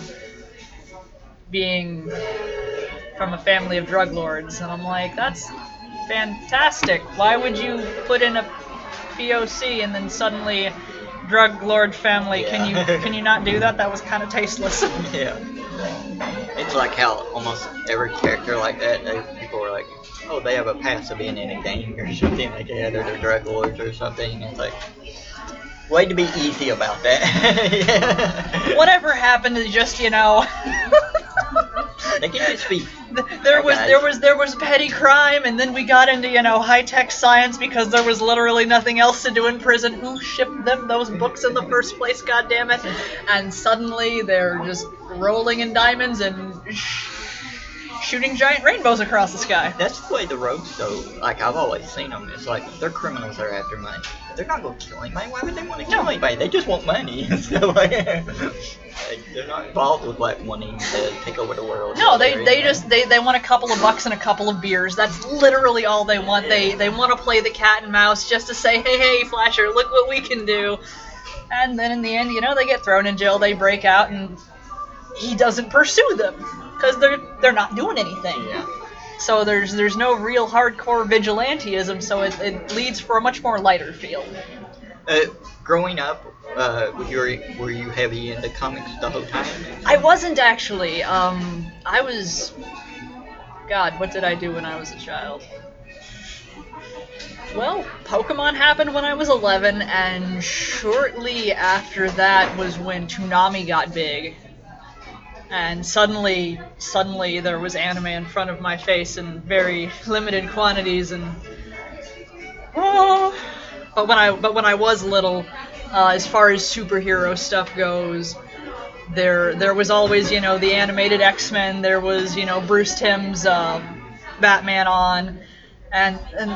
being from a family of drug lords, and I'm like, that's fantastic. Why would you put in a P O C and then suddenly drug lord family? Can you
Yeah.
can you not do that? That was kind of tasteless.
Yeah. It's like how almost every character like that, they, people were like, oh, they have a past of being in a gang or something like that, or they're drug lords or something. It's like, way to be easy about that. Yeah.
Whatever happened to just, you know,
They can just be.
there was
guys.
there was there was petty crime, and then we got into, you know, high tech science because there was literally nothing else to do in prison. Who shipped them those books in the first place? God damn it! And suddenly they're just rolling in diamonds and sh- shooting giant rainbows across the sky.
That's the way the rogues go. Like, I've always seen them. It's like, they're criminals that are after money. They're not going to kill anybody. Why would they want to kill anybody? They just want money. So, like, they're not involved with, like, wanting to take over the world.
No,
or
they, they
anything.
just they, they want a couple of bucks and a couple of beers. That's literally all they want. They they want to play the cat and mouse just to say, hey hey Flasher, look what we can do. And then in the end, you know, they get thrown in jail. They break out, and he doesn't pursue them because they're they're not doing anything.
Yeah.
So there's there's no real hardcore vigilanteism. So it, it leads for a much more lighter feel.
Uh, growing up, uh, were you, were you heavy into comics the whole time?
I wasn't actually. Um, I was. God, what did I do when I was a child? Well, Pokemon happened when I was eleven, and shortly after that was when Toonami got big. And suddenly, suddenly there was anime in front of my face in very limited quantities, and oh. But when I but when I was little, uh, as far as superhero stuff goes, there there was always, you know, the animated X-Men. There was, you know, Bruce Timm's uh, Batman on, and and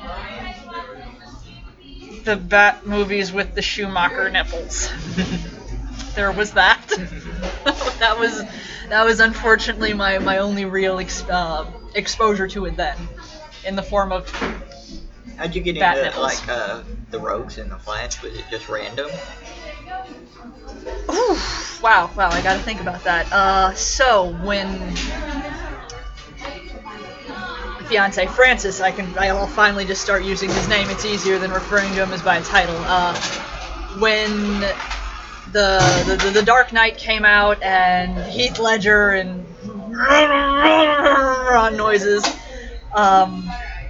the Bat movies with the Schumacher nipples. There was that. that was that was unfortunately my, my only real ex- uh, exposure to it then, in the form of
How'd you get
Bat
into,
nipples.
like, uh, the rogues and the Flash? Was it just random?
Ooh, wow, wow, I gotta think about that. Uh, so when fiance Francis. I can I'll finally just start using his name. It's easier than referring to him as by title. Uh, when the, the the Dark Knight came out and Heath Ledger and noises, um,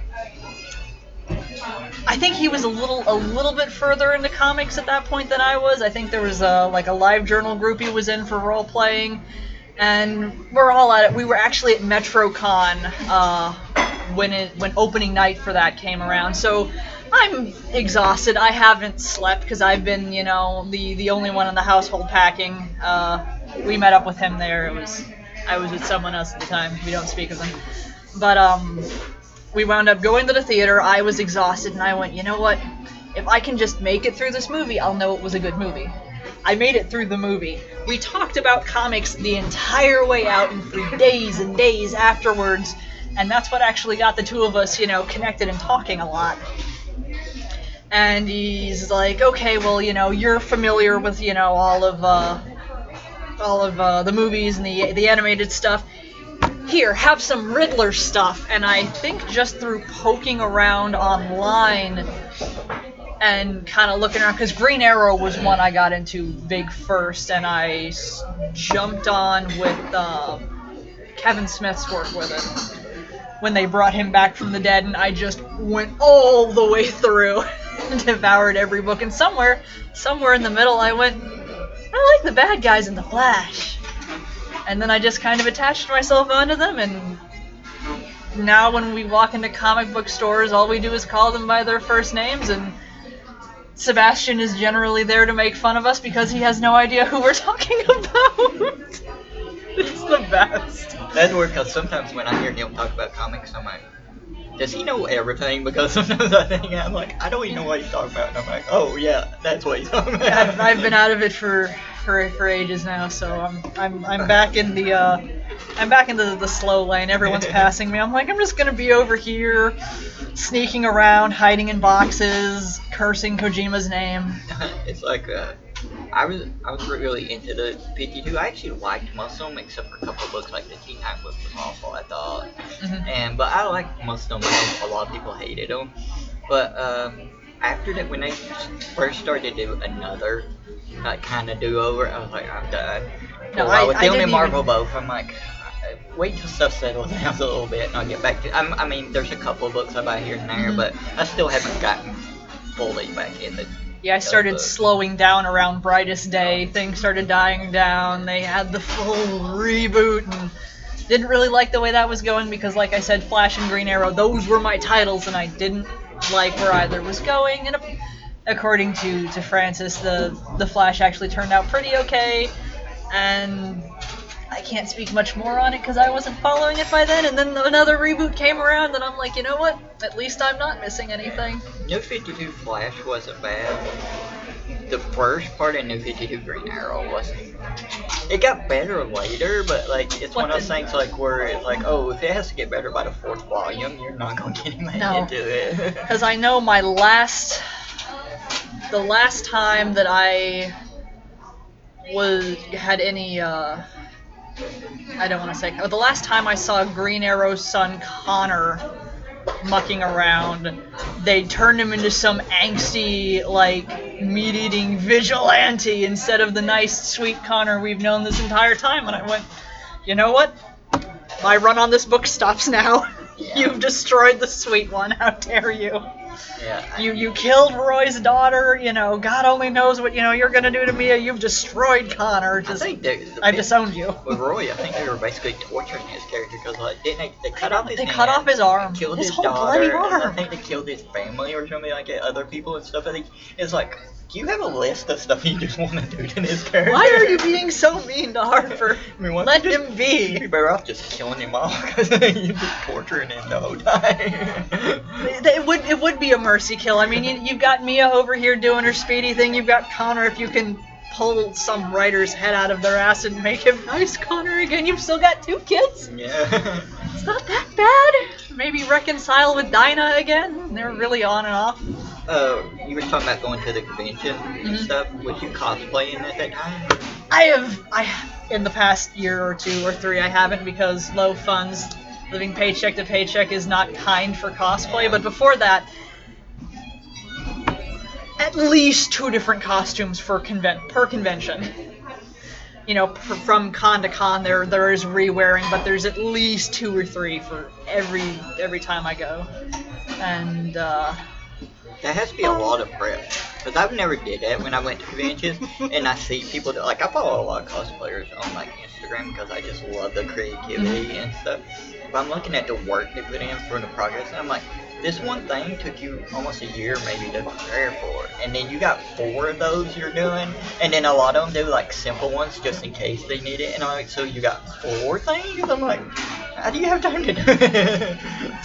I think he was a little a little bit further into comics at that point than I was. I think there was a, like a live journal group he was in for role playing. And we're all at it. We were actually at MetroCon uh, when it when opening night for that came around. So I'm exhausted. I haven't slept because I've been, you know, the, the only one in the household packing. Uh, we met up with him there. It was I was with someone else at the time. We don't speak of them. But um, we wound up going to the theater. I was exhausted, and I went, you know what? If I can just make it through this movie, I'll know it was a good movie. I made it through the movie. We talked about comics the entire way out and for days and days afterwards, and that's what actually got the two of us, you know, connected and talking a lot. And he's like, okay, well, you know, you're familiar with, you know, all of uh, all of uh, the movies and the the animated stuff. Here, have some Riddler stuff. And I think just through poking around online and kind of looking around, because Green Arrow was one I got into big first, and I s- jumped on with uh, Kevin Smith's work with it when they brought him back from the dead, and I just went all the way through and devoured every book. And somewhere, somewhere in the middle, I went, I like the bad guys in The Flash. And then I just kind of attached myself onto them, and now when we walk into comic book stores, all we do is call them by their first names, and Sebastian is generally there to make fun of us because he has no idea who we're talking about. It's the best.
That's weird because sometimes when I hear him talk about comics, I'm like, does he know everything? Because sometimes I think, I'm like, I don't even know what he's talking about. And I'm like, oh yeah, that's what he's talking about.
I've, I've been out of it for, for for ages now, so I'm I'm I'm back in the uh, I'm back into the, the slow lane. Everyone's passing me. I'm like, I'm just gonna be over here, sneaking around, hiding in boxes, cursing Kojima's name.
It's like, uh, I was I was really into the fifty-two. I actually liked most of them, except for a couple of books, like the Teen Time book was awful, I thought.
Mhm.
And but I liked most of them. I know a lot of people hated them. But um, after that, when they first started to do another like kind of do over, I was like, I'm done.
No,
well,
I-
I was
I
doing
didn't
in Marvel
even-
both. I'm like, uh, wait till stuff settles down a little bit, and I'll get back to. I'm, I mean, there's a couple of books I buy here and there,
Mhm.
but I still haven't gotten fully back in the.
Yeah, I started
book.
slowing down around Brightest Day. Things started dying down. They had the full reboot, and didn't really like the way that was going because, like I said, Flash and Green Arrow, those were my titles, and I didn't like where either was going. And according to, to Francis, the the Flash actually turned out pretty okay, and I can't speak much more on it because I wasn't following it by then. And then another reboot came around, and I'm like, you know what? At least I'm not missing anything.
New fifty-two Flash wasn't bad. The first part of New fifty-two Green Arrow wasn't. It got better later, but like it's
What
one of those
the-
things like where it's like, oh, if it has to get better by the fourth volume, you're not gonna get him
No.
into it.
Because I know my last, the last time that I was had any, uh, I don't want to say, but the last time I saw Green Arrow's son Connor mucking around, they turned him into some angsty, like, meat-eating vigilante instead of the nice, sweet Connor we've known this entire time. And I went, you know what? My run on this book stops now.
Yeah.
You've destroyed the sweet one. How dare you?
Yeah. I-
You you killed Roy's daughter. You know, God only knows what you know you're gonna do to Mia. You've destroyed Connor.
I
Just,
think they, the
I
big-
disowned you.
With Roy, I think they were basically torturing his character because, like, didn't they? They cut off his
They
hand,
cut off his arm.
killed
His
his,
whole
daughter,
bloody
and I
arm.
think they killed his family or something like that, other people and stuff. I think it's like, do you have a list of stuff you just want to do to this character?
Why are you being so mean to Harper?
I mean, why
Let
don't you
him
You'd
be.
be better off just killing him off because you'd be torturing him the whole time.
It, it would it would be a mercy kill. I mean, you, you've got Mia over here doing her speedy thing. You've got Connor. If you can pull some writer's head out of their ass and make him nice Connor again, you've still got two kids.
Yeah.
It's not that bad. Maybe reconcile with Dinah again. They're really on and off.
Uh, you were talking about going to the convention and
Mhm.
stuff. Was you cosplaying at that time?
I have, I in the past year or two or three, I haven't because low funds. living paycheck to paycheck is not kind for cosplay. But before that, at least two different costumes for conven- per convention. You know, pr- from con to con, there there is re-wearing, but there's at least two or three for every every time I go. And uh,
That has to be a lot of prep. Because I've never did that when I went to conventions. And I see people that, like, I follow a lot of cosplayers on, like, Instagram because I just love the creativity
Mm-hmm.
and stuff. But I'm looking at the work they put in for the progress, and I'm like, this one thing took you almost a year maybe to prepare for. And then you got four of those you're doing. And then a lot of them do, like, simple ones just in case they need it. And I'm like, so you got four things? I'm like, how do you have time to do it?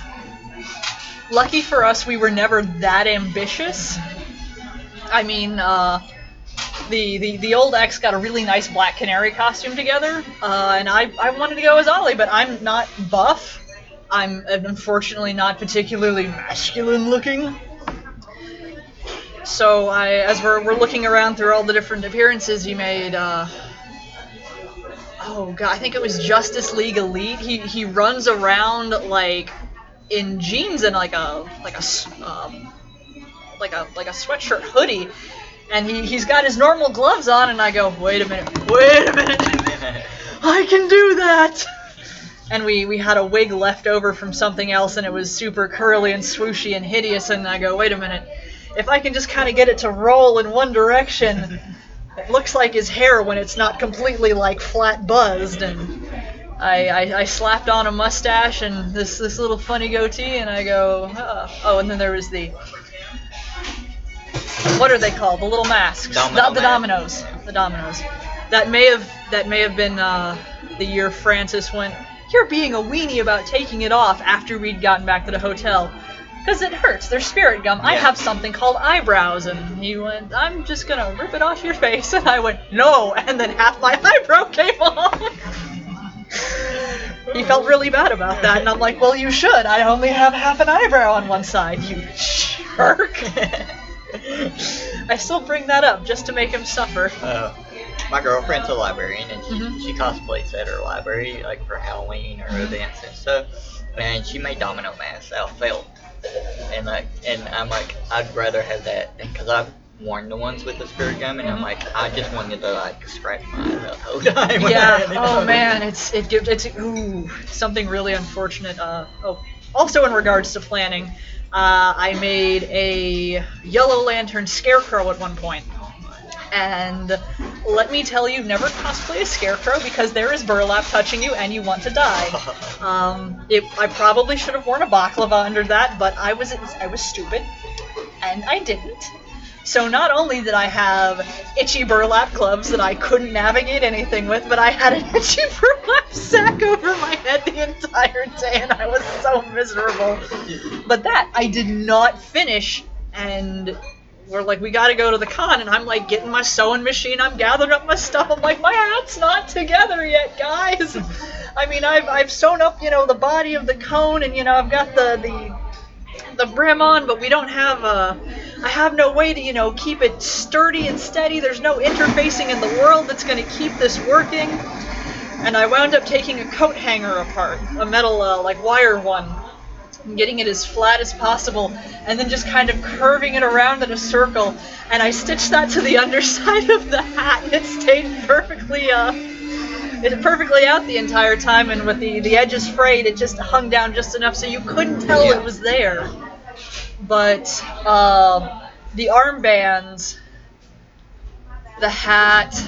lucky for us, we were never that ambitious. I mean, uh, the, the the old ex got a really nice Black Canary costume together, uh, and I, I wanted to go as Ollie, but I'm not buff. I'm unfortunately not particularly masculine looking. So I, as we're we're looking around through all the different appearances he made, uh, oh god, I think it was Justice League Elite. He he runs around like in jeans and like a like a s- um, like a like a sweatshirt hoodie, and he he's got his normal gloves on, and I go, wait a minute, wait a minute, I can do that. And we, we had a wig left over from something else, and it was super curly and swooshy and hideous, and I go, wait a minute, if I can just kind of get it to roll in one direction, it looks like his hair when it's not completely, like, flat buzzed, and I, I, I slapped on a mustache and this, this little funny goatee, and I go, oh, oh and then there was the, what are they called, the little masks,
Domino
the, the
mask.
dominoes, the dominoes. That may have, that may have been uh, the year Francis went, you're being a weenie about taking it off after we'd gotten back to the hotel. Because it hurts. They're spirit gum. I
Yeah.
have something called eyebrows. And he went, I'm just going to rip it off your face. And I went, no. And then half my eyebrow came off. He felt really bad about that. And I'm like, well, you should. I only have half an eyebrow on one side, you jerk. I still bring that up just to make him suffer.
Uh, my girlfriend's a librarian, and she,
Mhm.
she cosplays at her library, like for Halloween or events and stuff. And she made domino masks out of felt. And like, and I'm like, I'd rather have that, because I've worn the ones with the spirit gum, and I'm like, I just wanted to like scratch my eyes out the whole time. when I
Yeah.
had it
Oh
on.
man, it's it gives it's ooh something really unfortunate. Uh oh. Also in regards to planning, uh, I made a Yellow Lantern Scarecrow at one point. And let me tell you, never cosplay a Scarecrow because there is burlap touching you and you want to die. Um, it, I probably should have worn a baklava under that, but I was I was stupid, and I didn't. So not only did I have itchy burlap gloves that I couldn't navigate anything with, but I had an itchy burlap sack over my head the entire day, and I was so miserable. But that I did not finish, and we're like, we gotta go to the con, and I'm like getting my sewing machine, I'm gathering up my stuff, I'm like, my hat's not together yet, guys. I mean, I've I've sewn up, you know, the body of the cone, and you know, I've got the the the brim on, but we don't have uh I have no way to, you know, keep it sturdy and steady. There's no interfacing in the world that's gonna keep this working. And I wound up taking a coat hanger apart, a metal uh, like wire one, and getting it as flat as possible, and then just kind of curving it around in a circle, and I stitched that to the underside of the hat, and it stayed perfectly uh it perfectly out the entire time, and with the, the edges frayed, it just hung down just enough so you couldn't tell
Yeah.
it was there. But um, the armbands, the hat,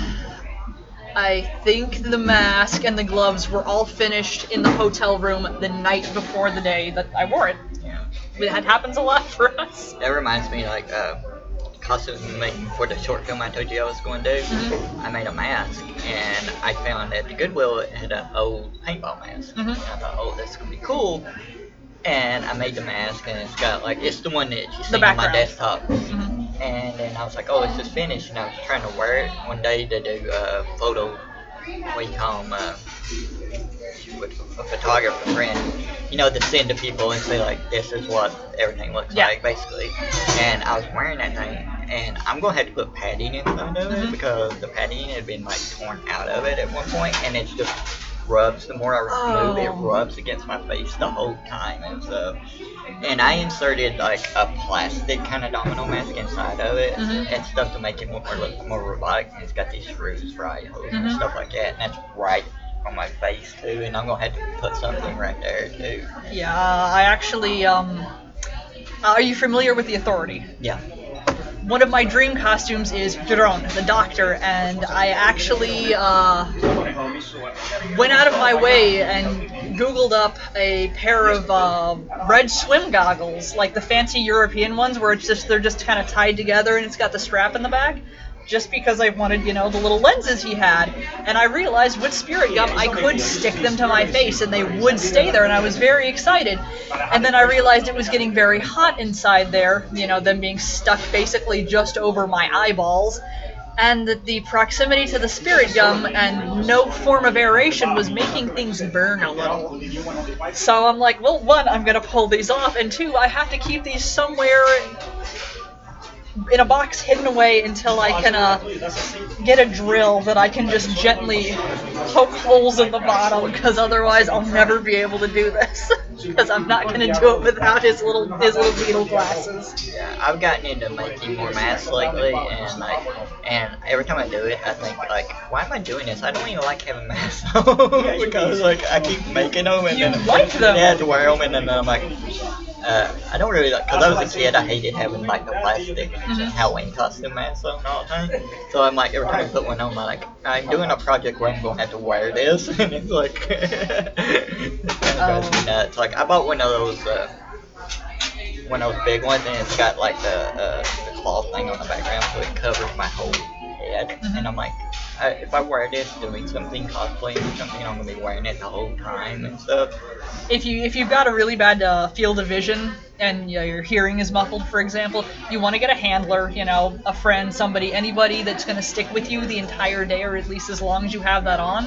I think the mask, and the gloves were all finished in the hotel room the night before the day that I wore it.
Yeah.
That happens a lot for us.
That reminds me, like, uh, costume making for the short film I told you I was going to do.
Mhm.
I made a mask, and I found at the Goodwill it had an old paintball mask.
Mhm.
And I thought, oh, that's gonna be cool. And I made the mask, and it's got like it's the one that you see on my
background.
desktop.
Mhm.
And then I was like, oh, it's just finished. And I was trying to wear it one day to do a photo. What do you call them? Uh, with a photographer friend, you know, to send to people and say like, this is what everything looks
Yeah.
like, basically. And I was wearing that thing, and I'm gonna have to put padding inside of it
Mhm.
because the padding had been like torn out of it at one point, and it's just rubs. The more I move, it
Oh.
rubs against my face the whole time and stuff. And I inserted like a plastic kind of domino mask inside of it
Mhm.
and stuff to make it more look more robotic. And it's got these screws for eye holes and
Mhm.
stuff like that. And that's right on my face too. And I'm gonna have to put something right there too.
Yeah, I actually, um, are you familiar with the Authority?
Yeah.
One of my dream costumes is Dron, the Doctor, and I actually uh, went out of my way and Googled up a pair of uh, red swim goggles, like the fancy European ones, where it's just they're just kind of tied together and it's got the strap in the back. Just because I wanted, you know, the little lenses he had. And I realized with Spirit Gum, I could stick them to my face and they would stay there, and I was very excited. And then I realized it was getting very hot inside there, you know, them being stuck basically just over my eyeballs. And that the proximity to the Spirit Gum and no form of aeration was making things burn a little. So I'm like, well, one, I'm going to pull these off, and two, I have to keep these somewhere in a box hidden away until I can uh, get a drill that I can just gently poke holes in the bottom, because otherwise I'll never be able to do this. Because I'm not going to do it without his little his little beetle glasses.
Yeah, I've gotten into making more masks lately, and like, and every time I do it, I think like, why am I doing this? I don't even like having masks on because like I keep making them and
You
then
like them.
yeah, to wear them, and then I'm like, uh, I don't really like because I was a kid, I hated having like the plastic Halloween costume masks on all the time. So I'm like, every time I put one on, I'm like, I'm doing a project where I'm gonna have to wear this, and it's like, it kind of drives me nuts. Like I bought one of those. Uh, one of those big ones, and it's got like the, uh, the cloth thing on the background, so it covers my whole head.
Mhm.
And I'm like, I, if I wear this doing something cosplaying or something, I'm gonna be wearing it the whole time and stuff.
If you if you've got a really bad uh, field of vision and you know, your hearing is muffled, for example, you want to get a handler, you know, a friend, somebody, anybody that's going to stick with you the entire day, or at least as long as you have that on.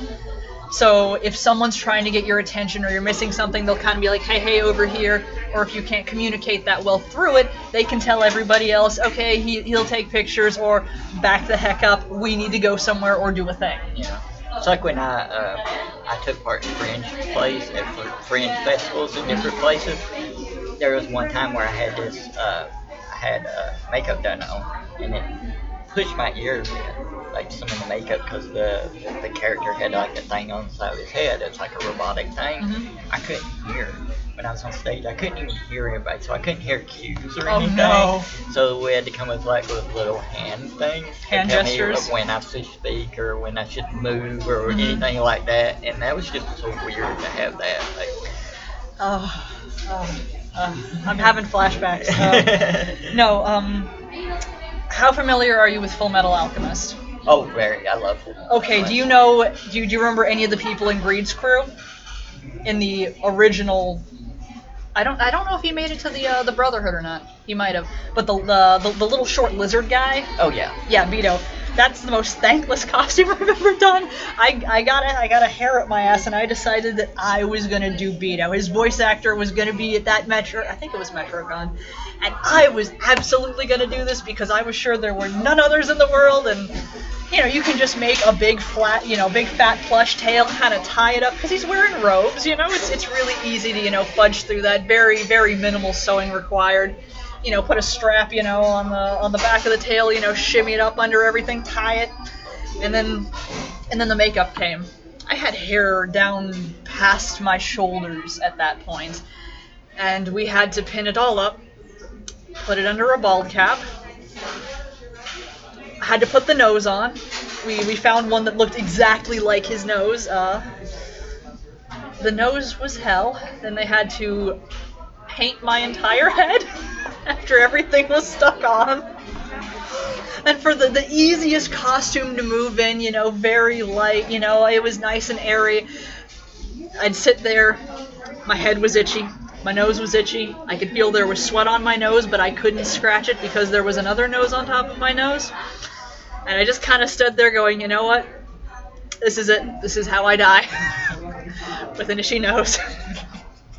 So if someone's trying to get your attention or you're missing something, they'll kind of be like, hey, hey, over here. Or if you can't communicate that well through it, they can tell everybody else, okay, he, he'll take pictures, or back the heck up, we need to go somewhere or do a thing.
Yeah. It's like when I uh, I took part in Fringe plays at fr- Fringe festivals in different places. There was one time where I had this, uh, I had uh, makeup done on, and it pushed my ears in, like some of the makeup, because the the character had like a thing on the side of his head. It's like a robotic thing.
Mhm.
I couldn't hear when I was on stage. I couldn't even hear anybody, so I couldn't hear cues or
Oh,
anything.
no.
So we had to come with like with little hand things, to
Hand
tell
gestures?
me when I should speak or when I should move or
Mhm.
anything like that. And that was just so weird to have that. Like,
Oh, oh, uh, I'm having flashbacks. Uh, no, um, how familiar are you with Full Metal Alchemist?
oh, very. I love it.
Okay, do you know, do you, do you remember any of the people in Greed's crew? In the original, I don't, I don't know if he made it to the uh, the Brotherhood or not. He might have, but the, the the the little short lizard guy,
Oh yeah.
yeah, Beto. That's the most thankless costume I've ever done. I, I got a, I got a hair up my ass, and I decided that I was gonna do Beto. His voice actor was gonna be at that Metro, I think it was MetroCon, and I was absolutely gonna do this because I was sure there were none others in the world. And you know, you can just make a big flat, you know, big fat plush tail, kind of tie it up because he's wearing robes. You know, it's it's really easy to you know fudge through that. Very very minimal sewing required. You know, put a strap, you know, on the on the back of the tail, you know, shimmy it up under everything, tie it, and then and then the makeup came. I had hair down past my shoulders at that point, and we had to pin it all up, put it under a bald cap. I had to put the nose on. We we found one that looked exactly like his nose. Uh, the nose was hell. Then they had to paint my entire head after everything was stuck on. And for the, the easiest costume to move in, you know, very light, you know, it was nice and airy. I'd sit there, my head was itchy, my nose was itchy, I could feel there was sweat on my nose, but I couldn't scratch it because there was another nose on top of my nose. And I just kind of stood there going, you know what, this is it, this is how I die, with an itchy nose.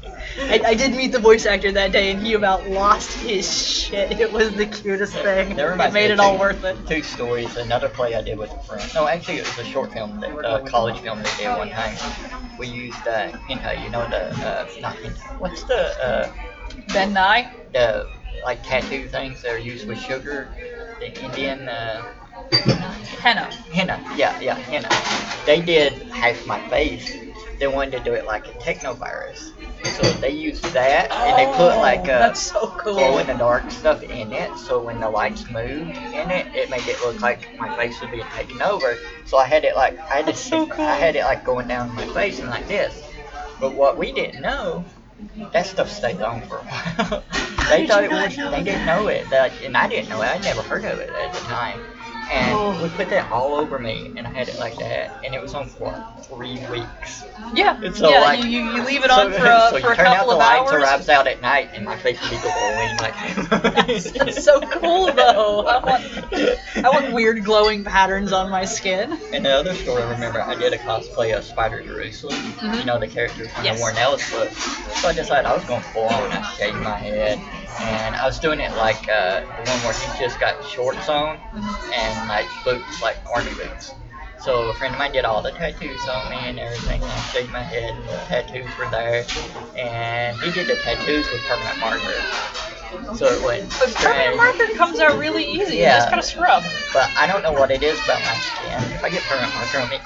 I, I did meet the voice actor that day, and he about lost his shit. It was the cutest thing.
That
It
reminds
made
me
it
of
all
two-
worth it.
Two stories. Another play I did with a friend. No, actually, it was a short film, that, uh, college film they did one time. We used uh, hentai. You know the uh, not hentai. What's the uh,
Ben Nye?
the like tattoo things that are used with sugar? The Indian. Uh,
Henna.
henna, yeah, yeah, henna. They did half my face. They wanted to do it like a technovirus. So they used that, and they put like
Oh,
a
that's so cool.
glow in the dark stuff in it. So when the lights moved in it, it made it look like my face was being taken over. So I had it like I had
That's
it,
so cool.
I had it like going down my face and like this. But what we didn't know, that stuff stayed on for a while. they
did
thought
you
it
not
was.
know
They didn't know it, that, and I didn't know it. I'd never heard of it at the time. And
Oh.
we put that all over me, and I had it like that, and it was on for three weeks.
Yeah,
And so,
yeah.
like,
you, you, you leave it
so,
on for a,
so
for
you
a
turn out
couple
the
of
lights,
hours.
or I was out at night, and my face would be glowing like.
That's, that's so cool, though. I want, I want weird glowing patterns on my skin.
And the other story, I remember, I did a cosplay of Spider Jerusalem.
Mhm.
You know, the character from
Yes.
the Warren Ellis book. So I decided I was going full on. I shaved my head. And I was doing it like uh, the one where he just got shorts on and like boots, like army boots. So a friend of mine did all the tattoos on me and everything. And I shaved my head, and the tattoos were there. And he did the tattoos with permanent marker. So it went
But permanent
straight.
marker comes out really easy.
Yeah.
You just gotta scrub.
But I don't know what it is about my skin. If I get permanent marker on it,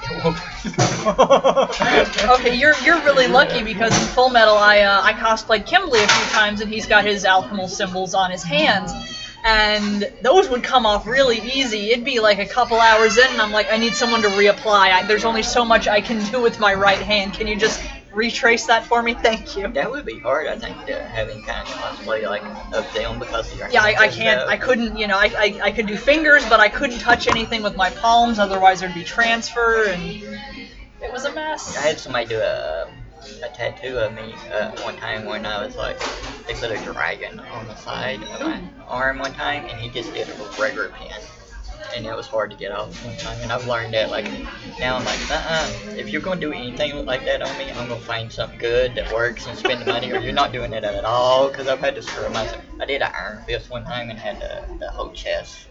it will.
Okay, you're you're really lucky because in Full Metal I uh, I cosplayed Kimberly a few times and he's got his alchemal symbols on his hands. And those would come off really easy. It'd be like a couple hours in, and I'm like, I need someone to reapply. I, there's only so much I can do with my right hand. Can you just retrace that for me? Thank you.
That would be hard, I think, to having kind of cosplay like of them because of your
Yeah, I,
hands
I
and
can't.
stuff.
I couldn't. You know, I, I I could do fingers, but I couldn't touch anything with my palms. Otherwise, there'd be transfer, and it was a mess.
I had somebody do a, a tattoo of me uh, one time when I was like, they put a dragon on the side of my arm one time, and he just did it with regular pen. And it was hard to get off one time, and I've learned that, like, now I'm like, uh-uh, if you're going to do anything like that on me, I'm going to find something good that works and spend the money, or you're not doing it at all, because I've had to screw myself. I did an Iron Fist one time and had the, the whole chest.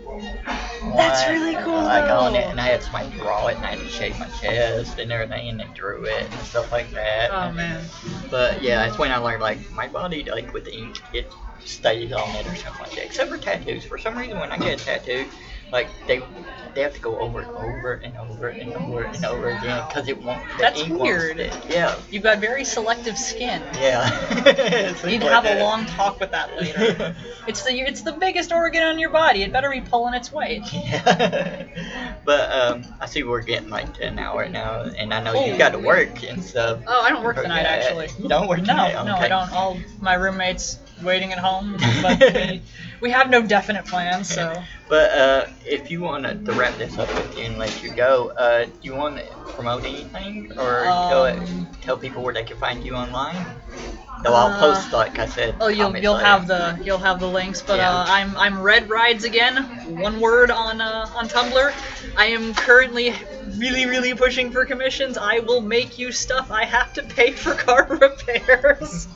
That's
Like,
really cool,
Like on it,
though.
and I had somebody draw it, and I had to shave my chest and everything, and they drew it and stuff like that.
Oh man.
But yeah, that's when I learned, like, my body, like, with the ink, it stays on it or something like that. Except for tattoos. For some reason, when I get a tattoo, like, they they have to go over and over and over and over and over again because it won't. The
That's
ink won't
weird.
stick. Yeah.
You've got very selective skin.
Yeah.
Need to have a long talk with that later. It's the it's the biggest organ on your body. It better be pulling its weight.
Yeah. But um, I see we're getting like to an hour now, and I know
Oh.
you got to work and stuff.
Oh, I don't work tonight
Okay.
actually.
You don't work
No,
tonight?
no,
Okay.
I don't. All my roommates waiting at home, but we, we have no definite plans. So
But uh, if you want to wrap this up with you and let you go, uh, do you want to promote anything or tell, it,
Um,
tell people where they can find you online? Though I'll
uh,
post, like I said.
oh, you'll
comments
you'll
later.
have the you'll have the links. But
Yeah.
uh, I'm I'm Red Rides again. One word on uh, on Tumblr. I am currently really really pushing for commissions. I will make you stuff I have to pay for car repairs.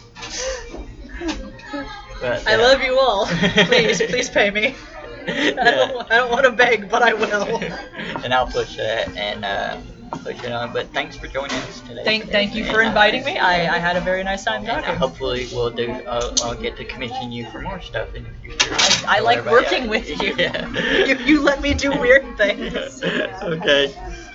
But,
I
yeah.
love you all. Please, please pay me. I don't, I don't want to beg, but I will.
And I'll push that and uh, push it on. But thanks for joining us today.
Thank, thank you for
And, uh,
inviting me. I, I had a very nice time
And uh,
talking.
hopefully we'll do. I'll, I'll get to commission you for more stuff in the future.
I, I like
Whatever,
working
yeah.
with you.
Yeah.
You, you let me do weird things.
Okay.